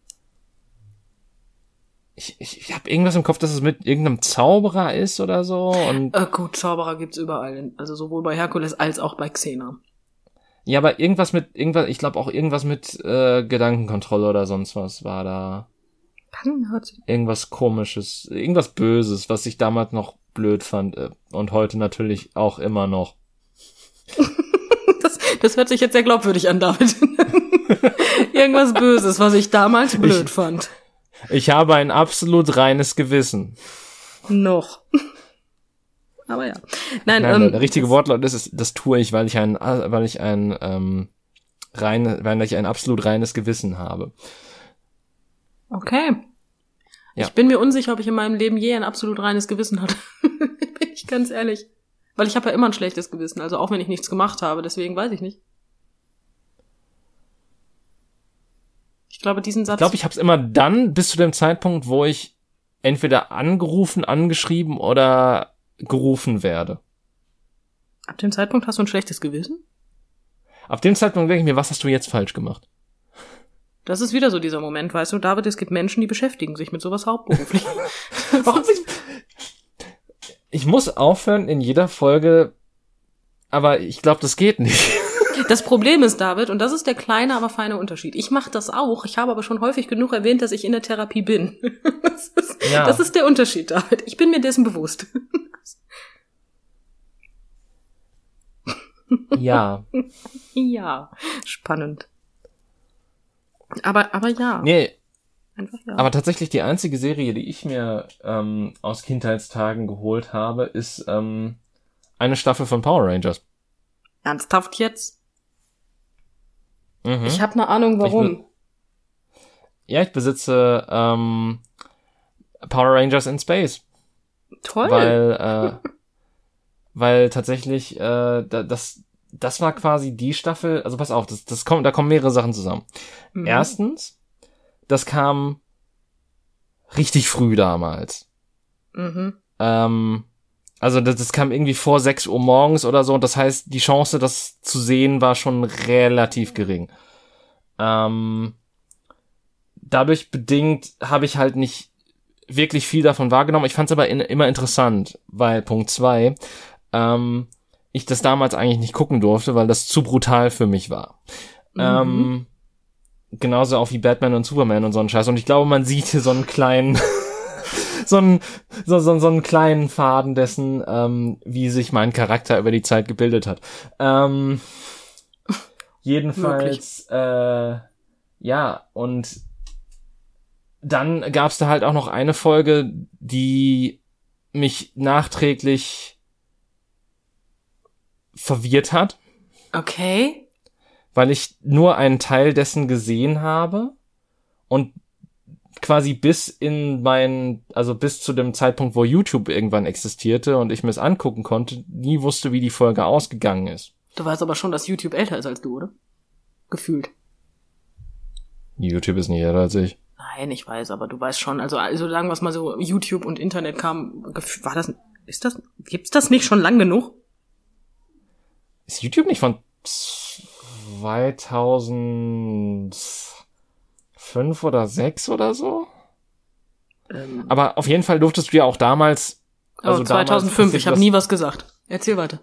Ich habe irgendwas im Kopf, dass es mit irgendeinem Zauberer ist oder so. Und
gut, Zauberer gibt's überall. Also sowohl bei Herkules als auch bei Xena.
Ja, aber ich glaube auch irgendwas mit Gedankenkontrolle oder sonst was war da. Irgendwas Komisches, irgendwas Böses, was ich damals noch blöd fand und heute natürlich auch immer noch.
Das hört sich jetzt sehr glaubwürdig an, David. Irgendwas Böses, was ich damals blöd fand.
Ich habe ein absolut reines Gewissen.
Noch. Aber ja. Nein,
der richtige Wortlaut ist, das tue ich, weil ich ein absolut reines Gewissen habe.
Okay.
Ja.
Ich bin mir unsicher, ob ich in meinem Leben je ein absolut reines Gewissen hatte. Bin ich ganz ehrlich. Weil ich habe ja immer ein schlechtes Gewissen, also auch wenn ich nichts gemacht habe, deswegen weiß ich nicht. Ich glaube, diesen Satz...
Ich glaube, ich habe es immer dann bis zu dem Zeitpunkt, wo ich entweder angerufen, angeschrieben oder gerufen werde.
Ab dem Zeitpunkt hast du ein schlechtes Gewissen?
Ab dem Zeitpunkt denke ich mir, was hast du jetzt falsch gemacht?
Das ist wieder so dieser Moment, weißt du, David, es gibt Menschen, die beschäftigen sich mit sowas hauptberuflich.
Warum? Ich muss aufhören in jeder Folge, aber ich glaube, das geht nicht.
Das Problem ist, David, und das ist der kleine, aber feine Unterschied. Ich mache das auch, ich habe aber schon häufig genug erwähnt, dass ich in der Therapie bin. Das ist der Unterschied, David. Ich bin mir dessen bewusst.
Ja.
Ja, spannend. Aber ja.
Nee.
Einfach ja.
Aber tatsächlich die einzige Serie, die ich mir aus Kindheitstagen geholt habe, ist eine Staffel von Power Rangers.
Ernsthaft jetzt?
Mhm.
Ich habe eine Ahnung, warum.
Ich besitze Power Rangers in Space.
Toll.
Weil tatsächlich das war quasi die Staffel, also pass auf, da kommen mehrere Sachen zusammen. Mhm. Erstens, das kam richtig früh damals.
Mhm.
Also das kam irgendwie vor 6 Uhr morgens oder so und das heißt, die Chance, das zu sehen, war schon relativ gering. dadurch bedingt habe ich halt nicht wirklich viel davon wahrgenommen. Ich fand es aber immer interessant, weil Punkt 2, ich das damals eigentlich nicht gucken durfte, weil das zu brutal für mich war. Genauso auch wie Batman und Superman und so ein Scheiß. Und ich glaube, man sieht hier so einen kleinen so einen kleinen Faden dessen, wie sich mein Charakter über die Zeit gebildet hat. Jedenfalls, ja, und dann gab's da halt auch noch eine Folge, die mich nachträglich verwirrt hat.
Okay.
Weil ich nur einen Teil dessen gesehen habe und quasi bis zu dem Zeitpunkt, wo YouTube irgendwann existierte und ich mir es angucken konnte, nie wusste, wie die Folge ausgegangen ist.
Du weißt aber schon, dass YouTube älter ist als du, oder? Gefühlt.
YouTube ist nicht älter als ich.
Nein, ich weiß, aber du weißt schon, also sagen wir es mal so, YouTube und Internet gibt's das nicht schon lang genug?
Ist YouTube nicht von 2005 oder 6 oder so? Aber auf jeden Fall durftest du ja auch damals...
Also 2005, ich habe nie was gesagt. Erzähl weiter.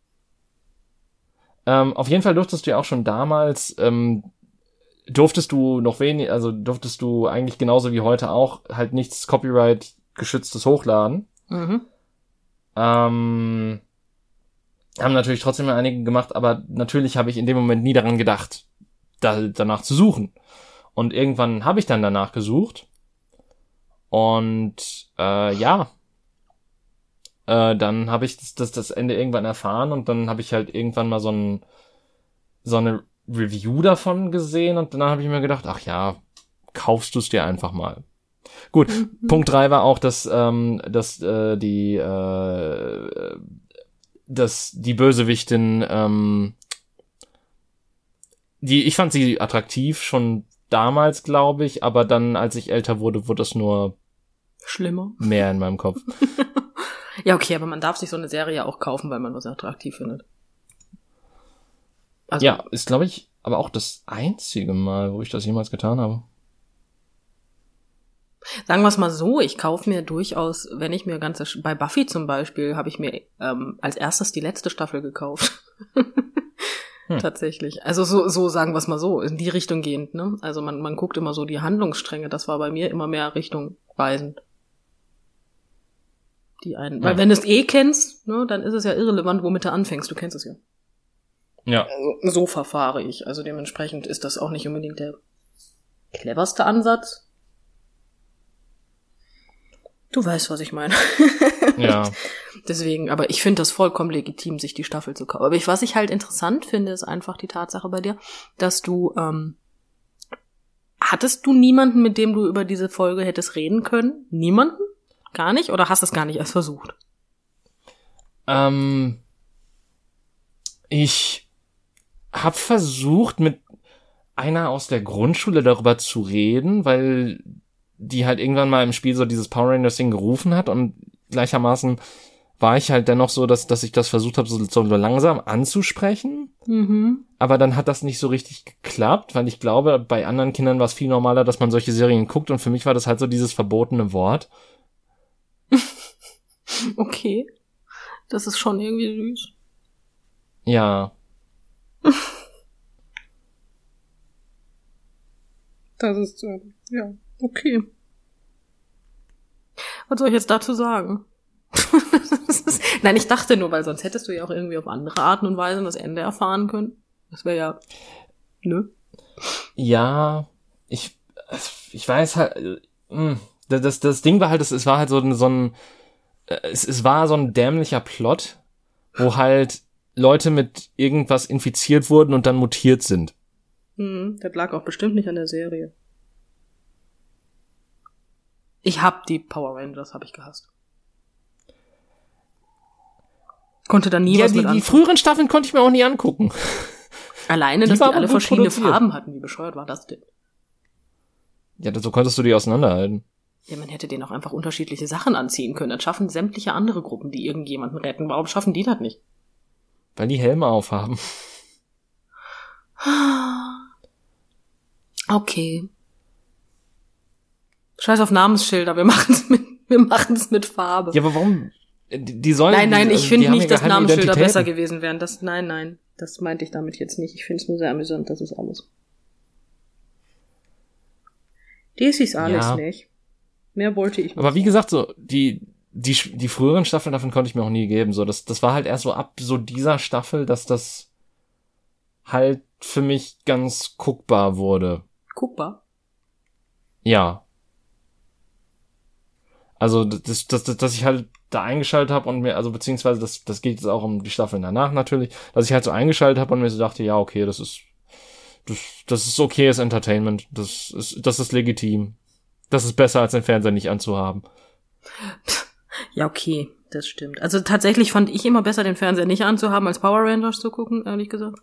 Auf jeden Fall durftest du ja auch schon damals... durftest du eigentlich genauso wie heute auch halt nichts Copyright-geschütztes hochladen. Haben natürlich trotzdem einige gemacht, aber natürlich habe ich in dem Moment nie daran gedacht, danach zu suchen. Und irgendwann habe ich dann danach gesucht. Und dann habe ich das Ende irgendwann erfahren und dann habe ich halt irgendwann mal so eine Review davon gesehen und dann habe ich mir gedacht, ach ja, kaufst du es dir einfach mal. Gut, Punkt 3 war auch, dass die Bösewichtin, ich fand sie attraktiv schon damals, glaube ich, aber dann, als ich älter wurde das nur
schlimmer.
Mehr in meinem Kopf.
Ja, okay, aber man darf sich so eine Serie ja auch kaufen, weil man was attraktiv findet. Also,
ja, ist, glaube ich, aber auch das einzige Mal, wo ich das jemals getan habe.
Sagen wir es mal so, ich kaufe mir durchaus, wenn ich mir bei Buffy zum Beispiel, habe ich mir als erstes die letzte Staffel gekauft. Tatsächlich. Also so sagen wir es mal so, in die Richtung gehend, ne? Also man guckt immer so die Handlungsstränge, das war bei mir immer mehr Richtung weisend. Weil wenn du es kennst, ne, dann ist es ja irrelevant, womit du anfängst, du kennst es ja.
Ja.
Also, so verfahre ich. Also dementsprechend ist das auch nicht unbedingt der cleverste Ansatz. Du weißt, was ich meine.
Ja.
Deswegen, aber ich finde das vollkommen legitim, sich die Staffel zu kaufen. Aber was ich halt interessant finde, ist einfach die Tatsache bei dir, dass du, hattest du niemanden, mit dem du über diese Folge hättest reden können? Niemanden? Gar nicht? Oder hast du es gar nicht erst versucht?
Ich habe versucht, mit einer aus der Grundschule darüber zu reden, weil die halt irgendwann mal im Spiel so dieses Power Rangers Ding gerufen hat und gleichermaßen war ich halt dennoch so, dass ich das versucht habe, so langsam anzusprechen. Aber dann hat das nicht so richtig geklappt, weil ich glaube, bei anderen Kindern war es viel normaler, dass man solche Serien guckt und für mich war das halt so dieses verbotene Wort.
Okay. Das ist schon irgendwie süß.
Ja.
Das ist, ja, okay. Was soll ich jetzt dazu sagen? Nein, ich dachte nur, weil sonst hättest du ja auch irgendwie auf andere Arten und Weisen das Ende erfahren können. Das wäre ja, ne?
Ja, ich weiß halt, das Ding war halt, es war halt es war so ein dämlicher Plot, wo halt Leute mit irgendwas infiziert wurden und dann mutiert sind.
Das lag auch bestimmt nicht an der Serie. Ich hab die Power Rangers, hab ich gehasst. Konnte da nie was mit anfangen.
Die früheren Staffeln konnte ich mir auch nie angucken.
Alleine, dass die alle verschiedene Farben hatten. Wie bescheuert war das denn?
Ja, so konntest du die auseinanderhalten.
Ja, man hätte denen auch einfach unterschiedliche Sachen anziehen können. Das schaffen sämtliche andere Gruppen, die irgendjemanden retten. Warum schaffen die das nicht?
Weil die Helme aufhaben.
Okay. Scheiß auf Namensschilder, wir machen's mit Farbe.
Ja, aber warum? Die sollen.
Nein, ich finde nicht, dass Namensschilder
Identitäten.
besser gewesen wären. Nein, das meinte ich damit jetzt nicht. Ich finde es nur sehr amüsant, das ist alles. Das ist alles nicht. Mehr wollte ich nicht.
Aber wie gesagt, so, die früheren Staffeln davon konnte ich mir auch nie geben. So, das war halt erst so ab so dieser Staffel, dass das halt für mich ganz guckbar wurde.
Guckbar?
Ja. Also, dass ich halt da eingeschaltet habe und mir, also beziehungsweise das geht jetzt auch um die Staffeln danach natürlich, dass ich halt so eingeschaltet habe und mir so dachte, ja, okay, das ist okayes Entertainment, das ist legitim. Das ist besser, als den Fernseher nicht anzuhaben.
Ja, okay, das stimmt. Also tatsächlich fand ich immer besser, den Fernseher nicht anzuhaben, als Power Rangers zu gucken, ehrlich gesagt.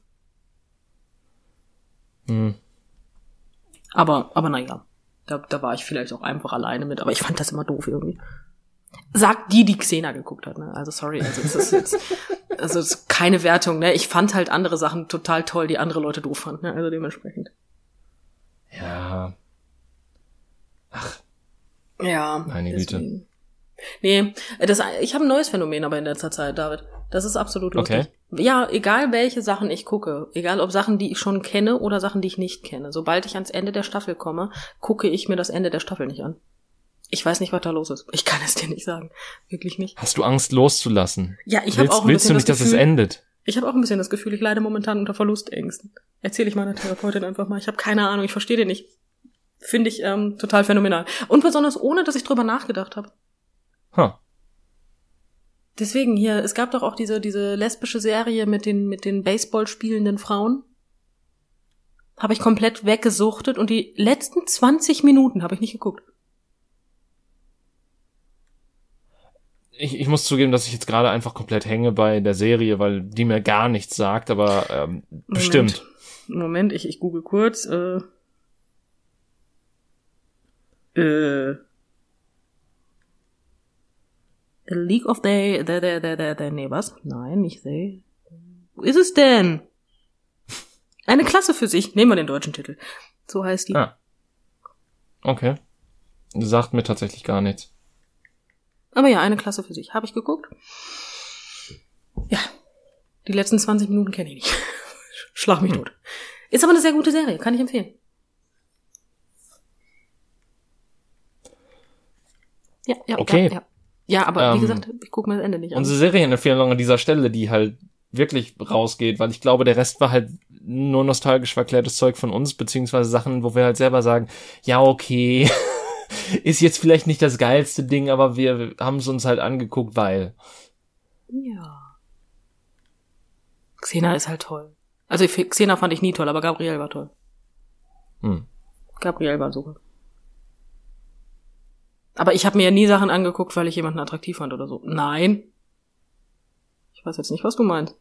Aber naja, da war ich vielleicht auch einfach alleine mit, aber ich fand das immer doof irgendwie. Sagt die Xena geguckt hat, ne? Also sorry, also es ist jetzt, also es ist keine Wertung, ne? Ich fand halt andere Sachen total toll, die andere Leute doof fanden, ne? Also dementsprechend.
Ja. Ach.
Ja.
Meine Güte.
Nee, ich habe ein neues Phänomen aber in letzter Zeit, David. Das ist absolut lustig.
Okay.
Ja, egal welche Sachen ich gucke, egal ob Sachen, die ich schon kenne oder Sachen, die ich nicht kenne, sobald ich ans Ende der Staffel komme, gucke ich mir das Ende der Staffel nicht an. Ich weiß nicht, was da los ist. Ich kann es dir nicht sagen. Wirklich nicht.
Hast du Angst loszulassen?
Ja, ich habe auch ein
willst
bisschen
du nicht,
das Gefühl,
dass es endet?
Ich habe auch ein bisschen das Gefühl, ich leide momentan unter Verlustängsten. Erzähle ich meiner Therapeutin einfach mal. Ich habe keine Ahnung, ich verstehe den nicht. Finde ich total phänomenal. Und besonders ohne, dass ich drüber nachgedacht habe. Deswegen hier, es gab doch auch diese lesbische Serie mit den Baseball spielenden Frauen. Habe ich komplett weggesuchtet und die letzten 20 Minuten habe ich nicht geguckt.
Ich muss zugeben, dass ich jetzt gerade einfach komplett hänge bei der Serie, weil die mir gar nichts sagt, aber bestimmt.
Moment, ich google kurz. A League of nee, was? Nein, nicht they. Wo ist es denn? Eine Klasse für sich. Nehmen wir den deutschen Titel. So heißt die.
Ah. Okay. Sagt mir tatsächlich gar nichts.
Aber ja, eine Klasse für sich. Habe ich geguckt? Ja. Die letzten 20 Minuten kenne ich nicht. Schlag mich tot. Ist aber eine sehr gute Serie. Kann ich empfehlen. Ja,
okay.
Ja. Ja, aber wie gesagt, ich gucke mir das Ende nicht an.
Unsere Serienempfehlung an dieser Stelle, die halt wirklich rausgeht, weil ich glaube, der Rest war halt nur nostalgisch verklärtes Zeug von uns, beziehungsweise Sachen, wo wir halt selber sagen, ja, okay, ist jetzt vielleicht nicht das geilste Ding, aber wir haben es uns halt angeguckt, weil.
Ja. Xena ist halt toll. Also Xena fand ich nie toll, aber Gabrielle war toll. Gabrielle war super. Aber ich habe mir ja nie Sachen angeguckt, weil ich jemanden attraktiv fand oder so. Nein. Ich weiß jetzt nicht, was du meinst.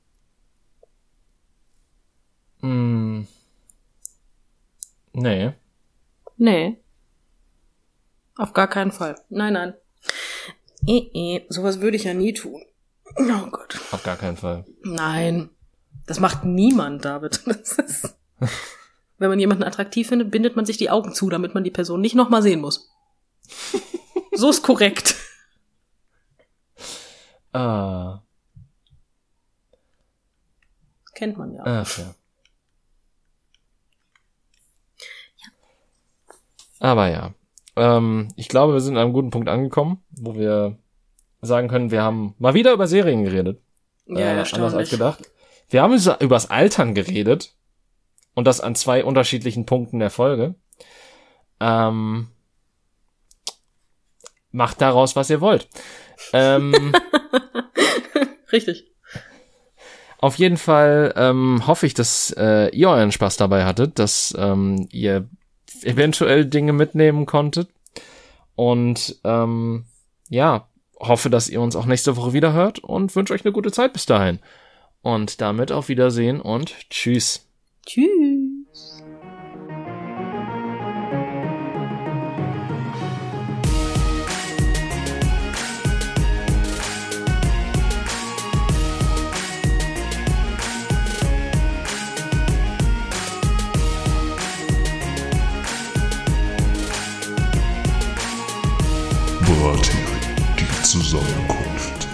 Nee.
Nee. Auf gar keinen Fall. Nein. Sowas würde ich ja nie tun. Oh Gott.
Auf gar keinen Fall.
Nein. Das macht niemand, David. Das ist wenn man jemanden attraktiv findet, bindet man sich die Augen zu, damit man die Person nicht nochmal sehen muss. So ist korrekt. Kennt man ja.
Ach, ja. Aber ja. Ich glaube, wir sind an einem guten Punkt angekommen, wo wir sagen können, wir haben mal wieder über Serien geredet.
Ja,
anders als gedacht. Wir haben übers Altern geredet. Und das an 2 unterschiedlichen Punkten der Folge. Macht daraus, was ihr wollt.
Richtig.
Auf jeden Fall hoffe ich, dass ihr euren Spaß dabei hattet, dass ihr eventuell Dinge mitnehmen konntet. Und ja, hoffe, dass ihr uns auch nächste Woche wieder hört und wünsche euch eine gute Zeit bis dahin. Und damit auf Wiedersehen und tschüss.
Tschüss.
Zukunft.